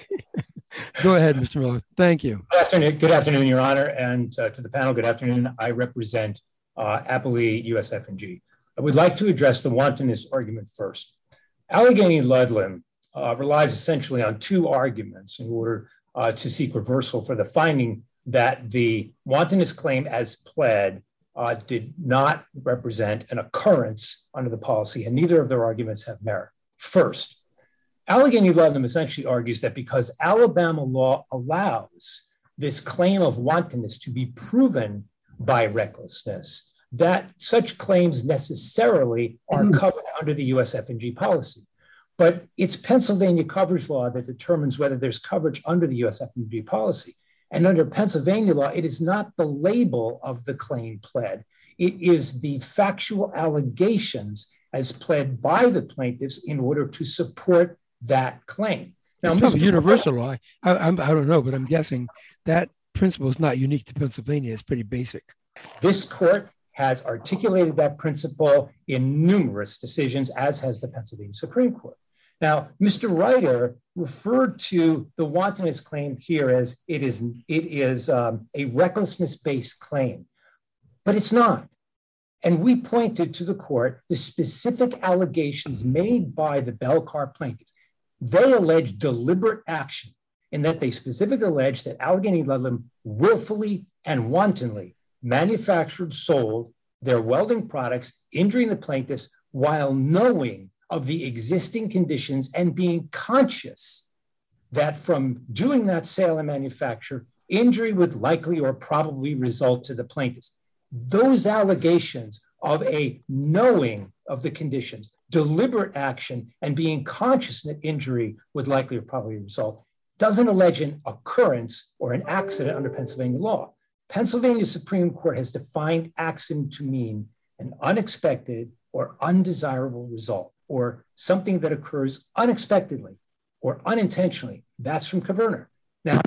Go ahead, Mister Miller. Thank you. Good afternoon, good afternoon, Your Honor, and uh, to the panel, good afternoon. I represent uh, Appley U S F and G. I would like to address the wantonness argument first. Allegheny Ludlam uh, relies essentially on two arguments in order uh, to seek reversal for the finding that the wantonness claim as pled uh, did not represent an occurrence under the policy, and neither of their arguments have merit. First, Allegheny Ludlam essentially argues that because Alabama law allows this claim of wantonness to be proven by recklessness, that such claims necessarily are mm-hmm. covered under the U S F and G policy. But it's Pennsylvania coverage law that determines whether there's coverage under the U S F and G policy. And under Pennsylvania law, it is not the label of the claim pled. It is the factual allegations as pled by the plaintiffs in order to support that claim. Now, it's Mister universal law. I, I, I don't know, but I'm guessing that principle is not unique to Pennsylvania. It's pretty basic. This court has articulated that principle in numerous decisions, as has the Pennsylvania Supreme Court. Now, Mister Reiter referred to the wantonness claim here as it is, it is um, a recklessness-based claim, but it's not. And we pointed to the court the specific allegations made by the Belcar plaintiffs. They allege deliberate action in that they specifically allege that Allegheny Ludlam willfully and wantonly manufactured, sold their welding products, injuring the plaintiffs while knowing of the existing conditions and being conscious that from doing that sale and manufacture, injury would likely or probably result to the plaintiffs. Those allegations of a knowing of the conditions, deliberate action, and being conscious that injury would likely or probably result doesn't allege an occurrence or an accident under Pennsylvania law. Pennsylvania Supreme Court has defined accident to mean an unexpected or undesirable result, or something that occurs unexpectedly or unintentionally. That's from Kverner. Now,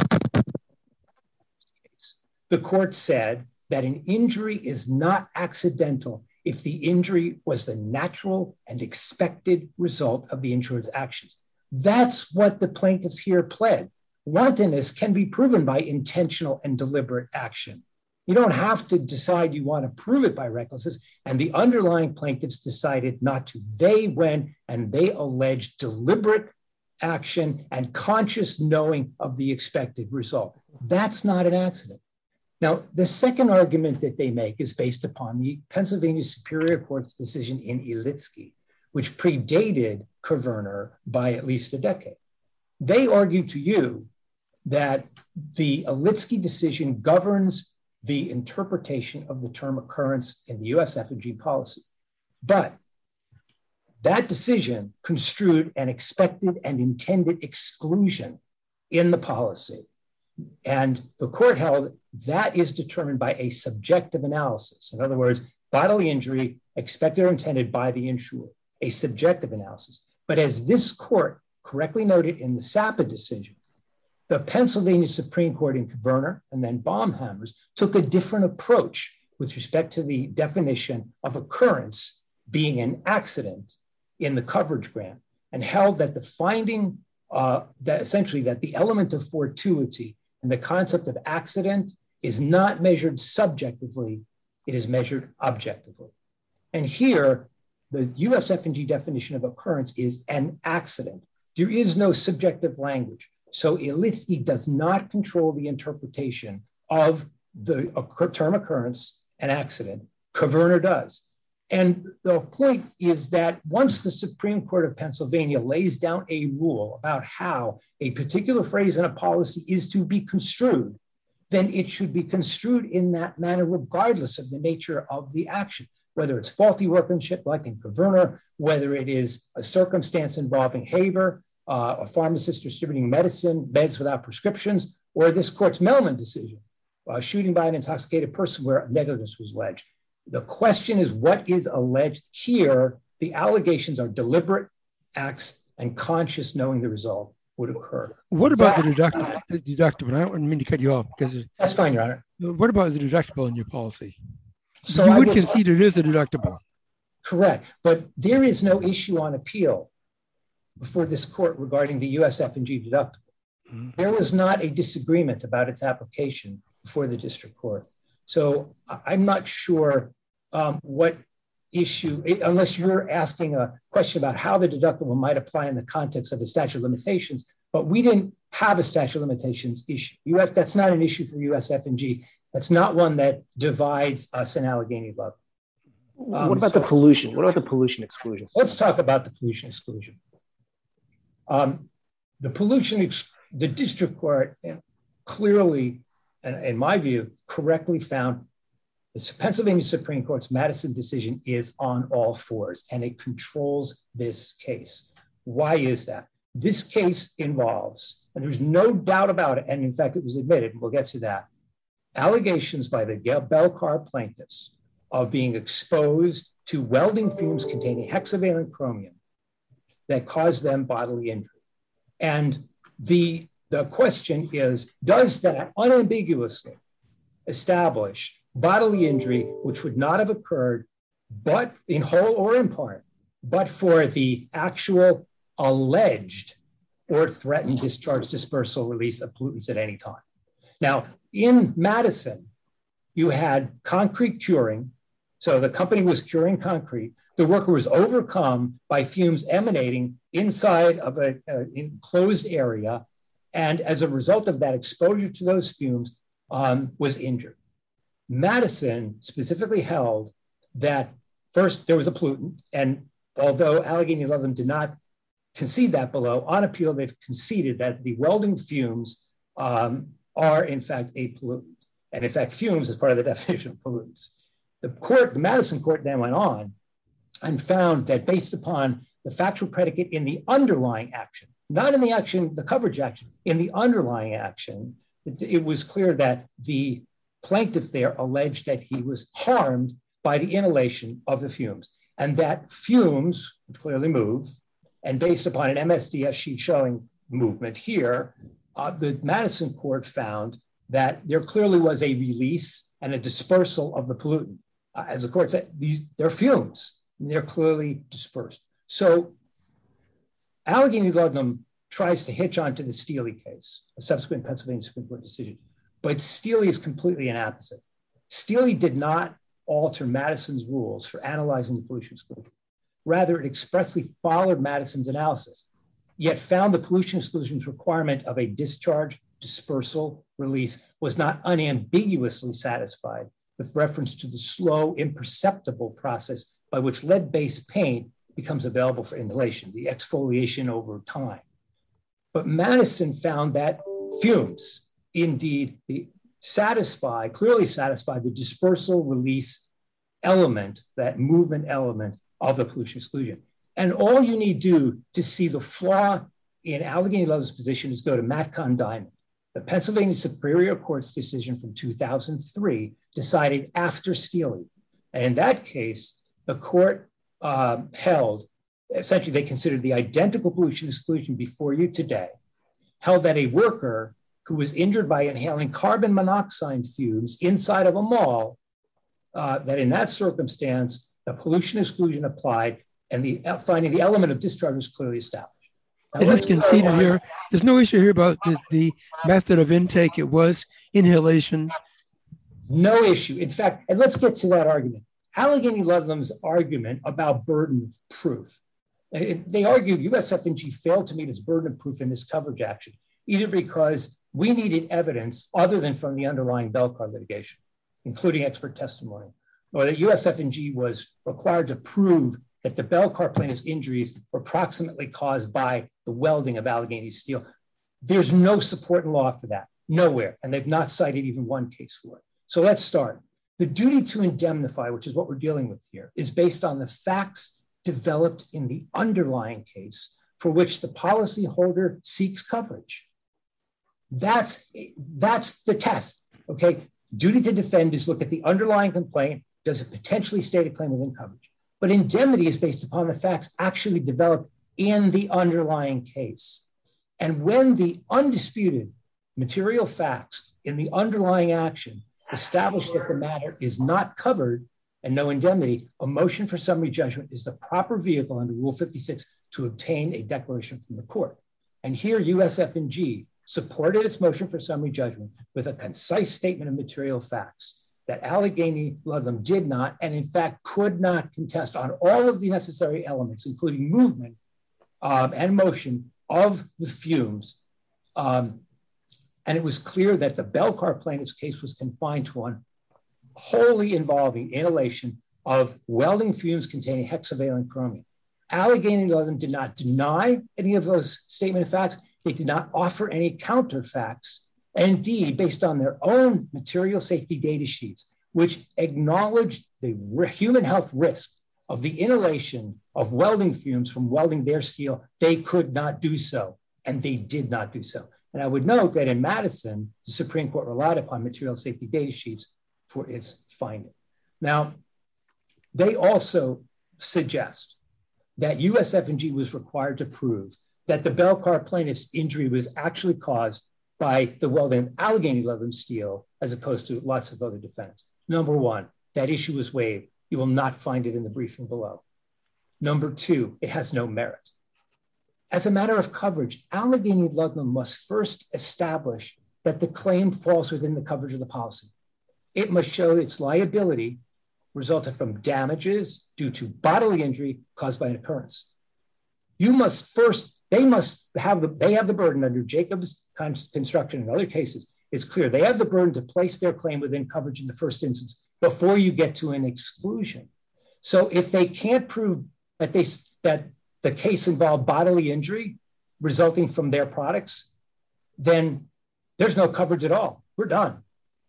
the court said that an injury is not accidental if the injury was the natural and expected result of the insurer's actions. That's what the plaintiffs here pled. Wantonness can be proven by intentional and deliberate action. You don't have to decide you want to prove it by recklessness. And the underlying plaintiffs decided not to. They went and they alleged deliberate action and conscious knowing of the expected result. That's not an accident. Now, the second argument that they make is based upon the Pennsylvania Superior Court's decision in Ilitsky, which predated Kverner by at least a decade. They argue to you that the Ilitsky decision governs the interpretation of the term occurrence in the U S F and G policy. But that decision construed an expected and intended exclusion in the policy. And the court held that is determined by a subjective analysis. In other words, bodily injury expected or intended by the insurer, a subjective analysis. But as this court correctly noted in the S A P A decision, The Pennsylvania Supreme Court in Kverner and then Baumhammers took a different approach with respect to the definition of occurrence being an accident in the coverage grant, and held that the finding uh, that essentially that the element of fortuity and the concept of accident is not measured subjectively, it is measured objectively. And here, the U S F and G definition of occurrence is an accident. There is no subjective language. So Ilitsky does not control the interpretation of the term occurrence and accident. Kverner does. And the point is that once the Supreme Court of Pennsylvania lays down a rule about how a particular phrase in a policy is to be construed, then it should be construed in that manner regardless of the nature of the action, whether it's faulty workmanship like in Kverner, whether it is a circumstance involving Haber, uh, a pharmacist distributing medicine, meds without prescriptions, or this court's Melman decision, uh, shooting by an intoxicated person where negligence was alleged. The question is what is alleged here. The allegations are deliberate acts and conscious knowing the result would occur. What about that, the deductible? The deductible? I don't mean to cut you off because that's fine, Your Honor. What about the deductible in your policy? So you I would would, concede it is a deductible. Correct, but there is no issue on appeal before this court regarding the U S F and G deductible. Mm-hmm. There was not a disagreement about its application before the district court. So I'm not sure um, what issue, unless you're asking a question about how the deductible might apply in the context of the statute of limitations, but we didn't have a statute of limitations issue. U S, that's not an issue for U S F and G. That's not one that divides us in Allegheny Love. Um, what about so, the pollution? What about the pollution exclusion? Let's talk about the pollution exclusion. Um, the pollution, ex- the district court clearly, and in my view, correctly found the Pennsylvania Supreme Court's Madison decision is on all fours, and it controls this case. Why is that? This case involves, and there's no doubt about it, and in fact, it was admitted, and we'll get to that, allegations by the Belcar plaintiffs of being exposed to welding fumes containing hexavalent chromium that caused them bodily injury. And the, the question is, does that unambiguously establish bodily injury which would not have occurred, but in whole or in part, but for the actual alleged or threatened discharge, dispersal, release of pollutants at any time? Now, in Madison, you had concrete curing. So the company was curing concrete. The worker was overcome by fumes emanating inside of an enclosed area. And as a result of that exposure to those fumes, um, was injured. Madison specifically held that first there was a pollutant. And although Allegheny Ludlam did not concede that below, on appeal, they've conceded that the welding fumes um, are in fact a pollutant. And in fact, fumes is part of the definition of pollutants. The court, the Madison court then went on and found that based upon the factual predicate in the underlying action, not in the action, the coverage action, in the underlying action, it, it was clear that the plaintiff there alleged that he was harmed by the inhalation of the fumes, and that fumes, which clearly move, and based upon an M S D S sheet showing movement here, uh, the Madison court found that there clearly was a release and a dispersal of the pollutant. Uh, as the court said, these, they're fumes, and they're clearly dispersed. So Allegheny Ludlam tries to hitch onto the Steele case, a subsequent Pennsylvania Supreme Court decision, but Steele is completely an opposite. Steele did not alter Madison's rules for analyzing the pollution exclusion. Rather, it expressly followed Madison's analysis, yet found the pollution exclusion's requirement of a discharge, dispersal, release was not unambiguously satisfied with reference to the slow, imperceptible process by which lead-based paint becomes available for inhalation, the exfoliation over time. But Madison found that fumes indeed satisfy, clearly satisfy the dispersal release element, that movement element of the pollution exclusion. And all you need do to see the flaw in Allegheny Ludlam's position is go to Matcon Diamond. The Pennsylvania Superior Court's decision from two thousand three decided after Steele. And in that case, the court um, held, essentially they considered the identical pollution exclusion before you today, held that a worker who was injured by inhaling carbon monoxide fumes inside of a mall, uh, that in that circumstance, the pollution exclusion applied and the uh, finding the element of discharge was clearly established. Now, it is conceded here. There's no issue here about the, the method of intake. It was inhalation. No issue. In fact, and let's get to that argument. Allegheny Ludlam's argument about burden of proof. They argued U S F and G failed to meet its burden of proof in this coverage action, either because we needed evidence other than from the underlying Belcar litigation, including expert testimony, or that U S F and G was required to prove that the Belcar plaintiff's injuries were proximately caused by the welding of Allegheny steel. There's no support in law for that, nowhere, and they've not cited even one case for it. So let's start. The duty to indemnify, which is what we're dealing with here, is based on the facts developed in the underlying case for which the policyholder seeks coverage. That's, that's the test, okay? Duty to defend is look at the underlying complaint. Does it potentially state a claim within coverage? But indemnity is based upon the facts actually developed in the underlying case. And when the undisputed material facts in the underlying action establish that the matter is not covered and no indemnity, a motion for summary judgment is the proper vehicle under Rule fifty-six to obtain a declaration from the court. And here U S F and G supported its motion for summary judgment with a concise statement of material facts that Allegheny Ludlam did not, and in fact could not contest on all of the necessary elements, including movement um, and motion of the fumes. Um, and it was clear that the Belcar plaintiff's case was confined to one wholly involving inhalation of welding fumes containing hexavalent chromium. Allegheny Ludlam did not deny any of those statement of facts. They did not offer any counterfacts. And indeed, based on their own material safety data sheets, which acknowledged the human health risk of the inhalation of welding fumes from welding their steel, they could not do so, and they did not do so. And I would note that in Madison, the Supreme Court relied upon material safety data sheets for its finding. Now, they also suggest that U S F and G was required to prove that the Belcar plaintiff's injury was actually caused by the welding of Allegheny Ludlam steel, as opposed to lots of other defendants. Number one, that issue was waived. You will not find it in the briefing below. Number two, it has no merit. As a matter of coverage, Allegheny Ludlam must first establish that the claim falls within the coverage of the policy. It must show its liability resulted from damages due to bodily injury caused by an occurrence. You must first, they must have the, they have the burden under Jacobs construction and other cases. It's clear they have the burden to place their claim within coverage in the first instance before you get to an exclusion. So if they can't prove that they that the case involved bodily injury resulting from their products, then there's no coverage at all. We're done.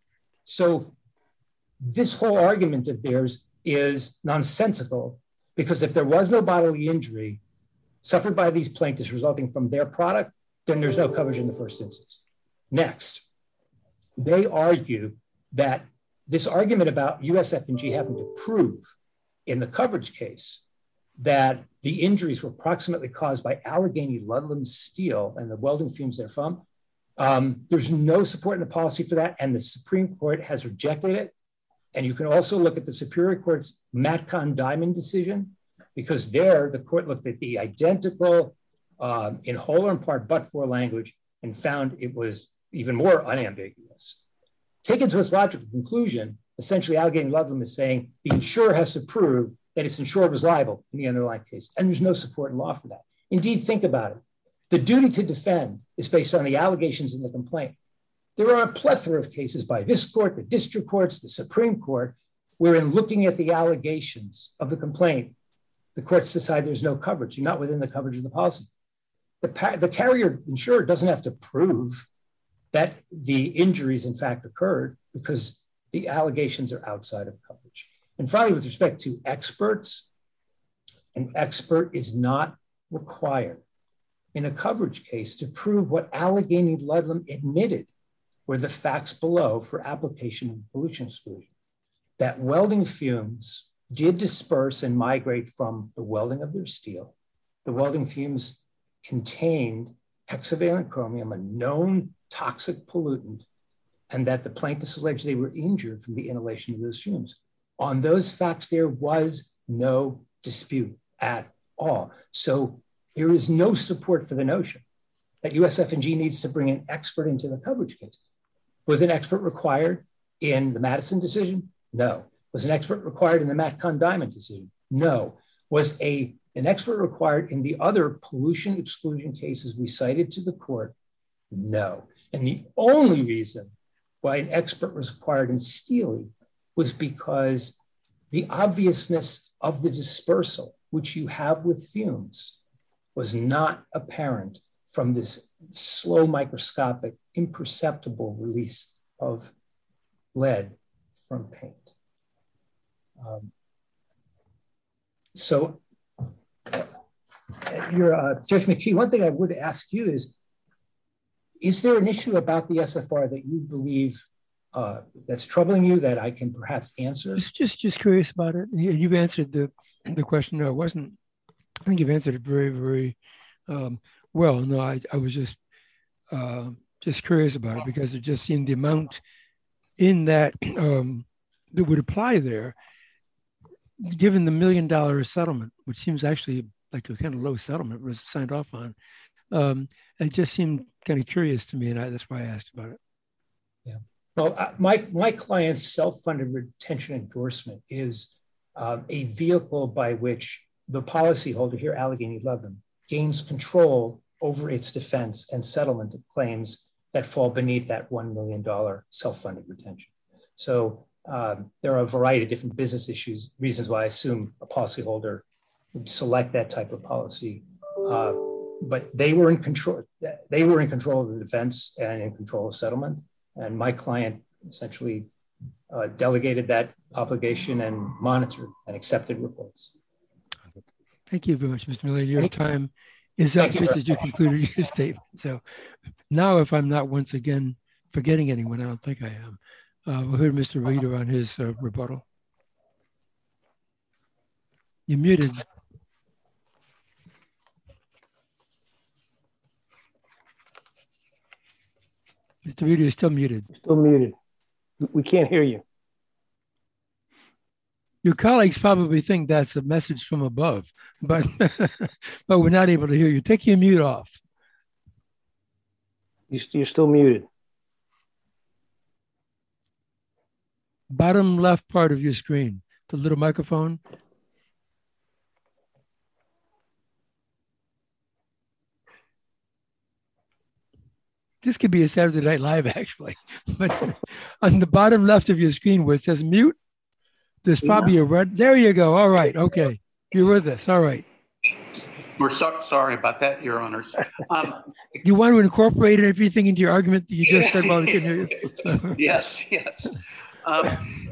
So this whole argument of theirs is nonsensical, because if there was no bodily injury suffered by these plaintiffs resulting from their product, then there's no coverage in the first instance. Next, they argue that this argument about U S F and G having to prove in the coverage case that the injuries were approximately caused by Allegheny Ludlam steel and the welding fumes therefrom, um, there's no support in the policy for that, and the Supreme Court has rejected it. And you can also look at the Superior Court's Matcon Diamond decision, because there the court looked at the identical um, in whole or in part but-for language and found it was even more unambiguous. Taken to its logical conclusion, essentially Allegheny Ludlam is saying the insurer has to prove that its insured was liable in the underlying case, and there's no support in law for that. Indeed, think about it. The duty to defend is based on the allegations in the complaint. There are a plethora of cases by this court, the district courts, the Supreme Court, where in looking at the allegations of the complaint, the courts decide there's no coverage. You're not within the coverage of the policy. The, the carrier insurer doesn't have to prove that the injuries in fact occurred because the allegations are outside of coverage. And finally, with respect to experts, an expert is not required in a coverage case to prove what Allegheny Ludlam admitted were the facts below for application of pollution exclusion. That welding fumes did disperse and migrate from the welding of their steel. The welding fumes contained hexavalent chromium, a known toxic pollutant and that the plaintiffs alleged they were injured from the inhalation of those fumes. On those facts, there was no dispute at all. So there is no support for the notion that U S F and G needs to bring an expert into the coverage case. Was an expert required in the Madison decision? No. Was an expert required in the Matcon Diamond decision? No. Was a, an expert required in the other pollution exclusion cases we cited to the court? No. And the only reason why an expert was required in Steele was because the obviousness of the dispersal, which you have with fumes, was not apparent from this slow, microscopic, imperceptible release of lead from paint. Um, so, uh, your, uh, Judge McKee, one thing I would ask you is, is there an issue about the S F R that you believe uh, that's troubling you that I can perhaps answer? Just, just, just curious about it. You've answered the the question. No, it wasn't. I think you've answered it very, very um, well. No, I, I was just uh, just curious about it because it just seemed the amount in that um, that would apply there, given the million dollar settlement, which seems actually like a kind of low settlement was signed off on. Um, it just seemed kind of curious to me, and I, that's why I asked about it. Yeah. Well, uh, my my client's self-funded retention endorsement is um, a vehicle by which the policyholder here, Allegheny Ludlam, gains control over its defense and settlement of claims that fall beneath that one million dollar self-funded retention. So um, there are a variety of different business issues, reasons why I assume a policyholder would select that type of policy. Uh, but they were in control. They were in control of the defense and in control of settlement. And my client essentially uh, delegated that obligation and monitored and accepted reports. Thank you very much, Mister Miller. Your time is up just as you concluded your statement. So now, if I'm not once again forgetting anyone, I don't think I am. Uh, we'll hear Mister Reeder on his uh, rebuttal. You're muted. Mister Reeder is still muted. Still muted. We can't hear you. Your colleagues probably think that's a message from above, but but we're not able to hear you. Take your mute off. You're still muted. Bottom left part of your screen, the little microphone. This could be a Saturday Night Live, actually. But on the bottom left of your screen where it says mute, there's probably a red. There you go. All right. Okay. You're with us. All right. We're so, sorry about that, Your Honors. Um, Do you want to incorporate everything into your argument that you just said while we couldn't hear you? Yes, yes. Um,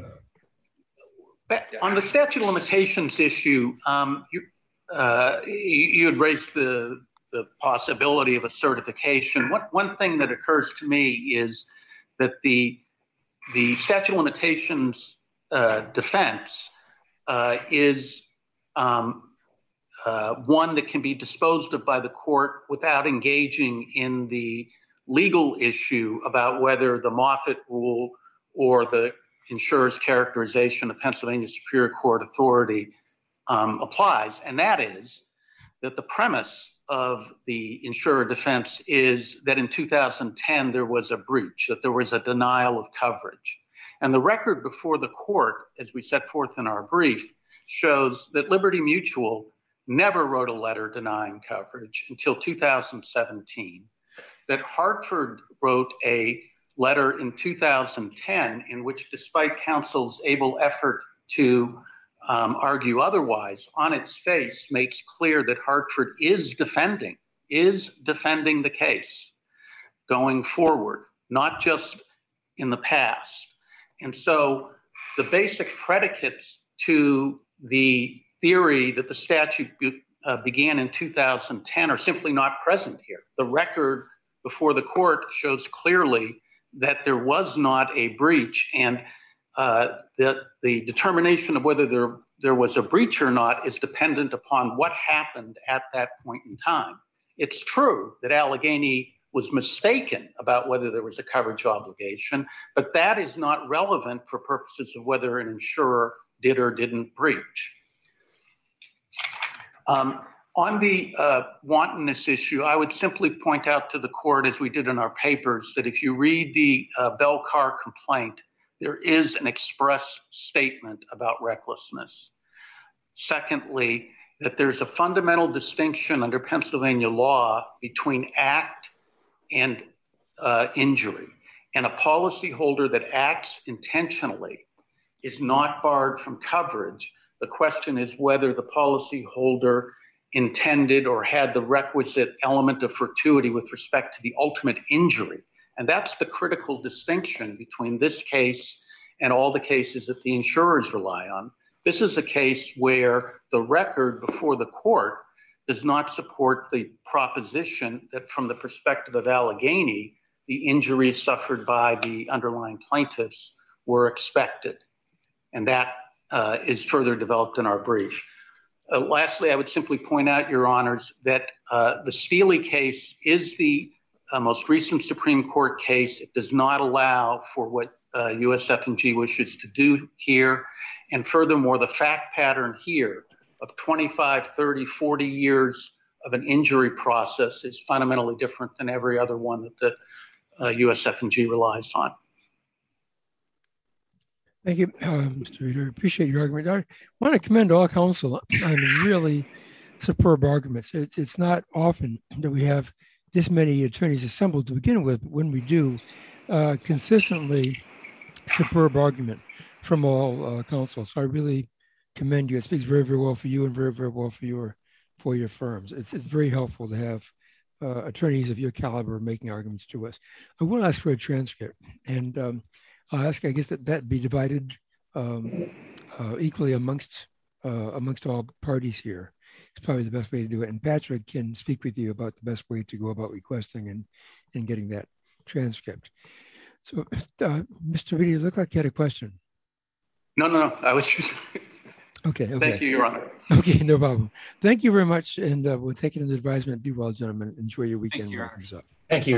on the statute of limitations issue, um, you, uh, you, you had raised the the possibility of a certification. One, one thing that occurs to me is that the, the statute of limitations uh, defense uh, is um, uh, one that can be disposed of by the court without engaging in the legal issue about whether the Moffitt rule or the insurer's characterization of Pennsylvania Superior Court authority um, applies. And that is that the premise of the insurer defense is that in two thousand ten, there was a breach, that there was a denial of coverage. And the record before the court, as we set forth in our brief, shows that Liberty Mutual never wrote a letter denying coverage until two thousand seventeen, that Hartford wrote a letter in two thousand ten in which, despite counsel's able effort to Um, argue otherwise, on its face makes clear that Hartford is defending, is defending the case going forward, not just in the past. And so the basic predicates to the theory that the statute be, uh, began in two thousand ten are simply not present here. The record before the court shows clearly that there was not a breach, and Uh, the, the determination of whether there, there was a breach or not is dependent upon what happened at that point in time. It's true that Allegheny was mistaken about whether there was a coverage obligation, but that is not relevant for purposes of whether an insurer did or didn't breach. Um, on the uh, wantonness issue, I would simply point out to the court, as we did in our papers, that if you read the uh, Belcar complaint, there is an express statement about recklessness. Secondly, that there's a fundamental distinction under Pennsylvania law between act and uh, injury. And a policyholder that acts intentionally is not barred from coverage. The question is whether the policyholder intended or had the requisite element of fortuity with respect to the ultimate injury. And that's the critical distinction between this case and all the cases that the insurers rely on. This is a case where the record before the court does not support the proposition that from the perspective of Allegheny, the injuries suffered by the underlying plaintiffs were expected. And that uh, is further developed in our brief. Uh, lastly, I would simply point out, Your Honors, that uh, the Steele case is the uh, most recent Supreme Court case. It does not allow for what uh, U S F and G wishes to do here. And furthermore, the fact pattern here of twenty-five, thirty, forty years of an injury process is fundamentally different than every other one that the uh, U S F and G relies on. Thank you, uh, Mister Reeder. Appreciate your argument. I want to commend all counsel on really superb arguments. It's, it's not often that we have this many attorneys assembled to begin with, but when we do, uh, consistently superb argument from all uh, counsel. So I really commend you. It speaks very, very well for you and very, very well for your for your firms. It's, it's very helpful to have uh, attorneys of your caliber making arguments to us. I will ask for a transcript, and um, I'll ask, I guess, that that be divided um, uh, equally amongst uh, amongst all parties here. It's probably the best way to do it. And Patrick can speak with you about the best way to go about requesting and, and getting that transcript. So, uh, Mister Reedy, you look like you had a question. No, no, no. I was just... Okay, okay. Thank you, Your Honor. Okay, no problem. Thank you very much. And uh, we'll take it into advisement. Be well, gentlemen. Enjoy your weekend. Thank you, Your Honor. Thank you.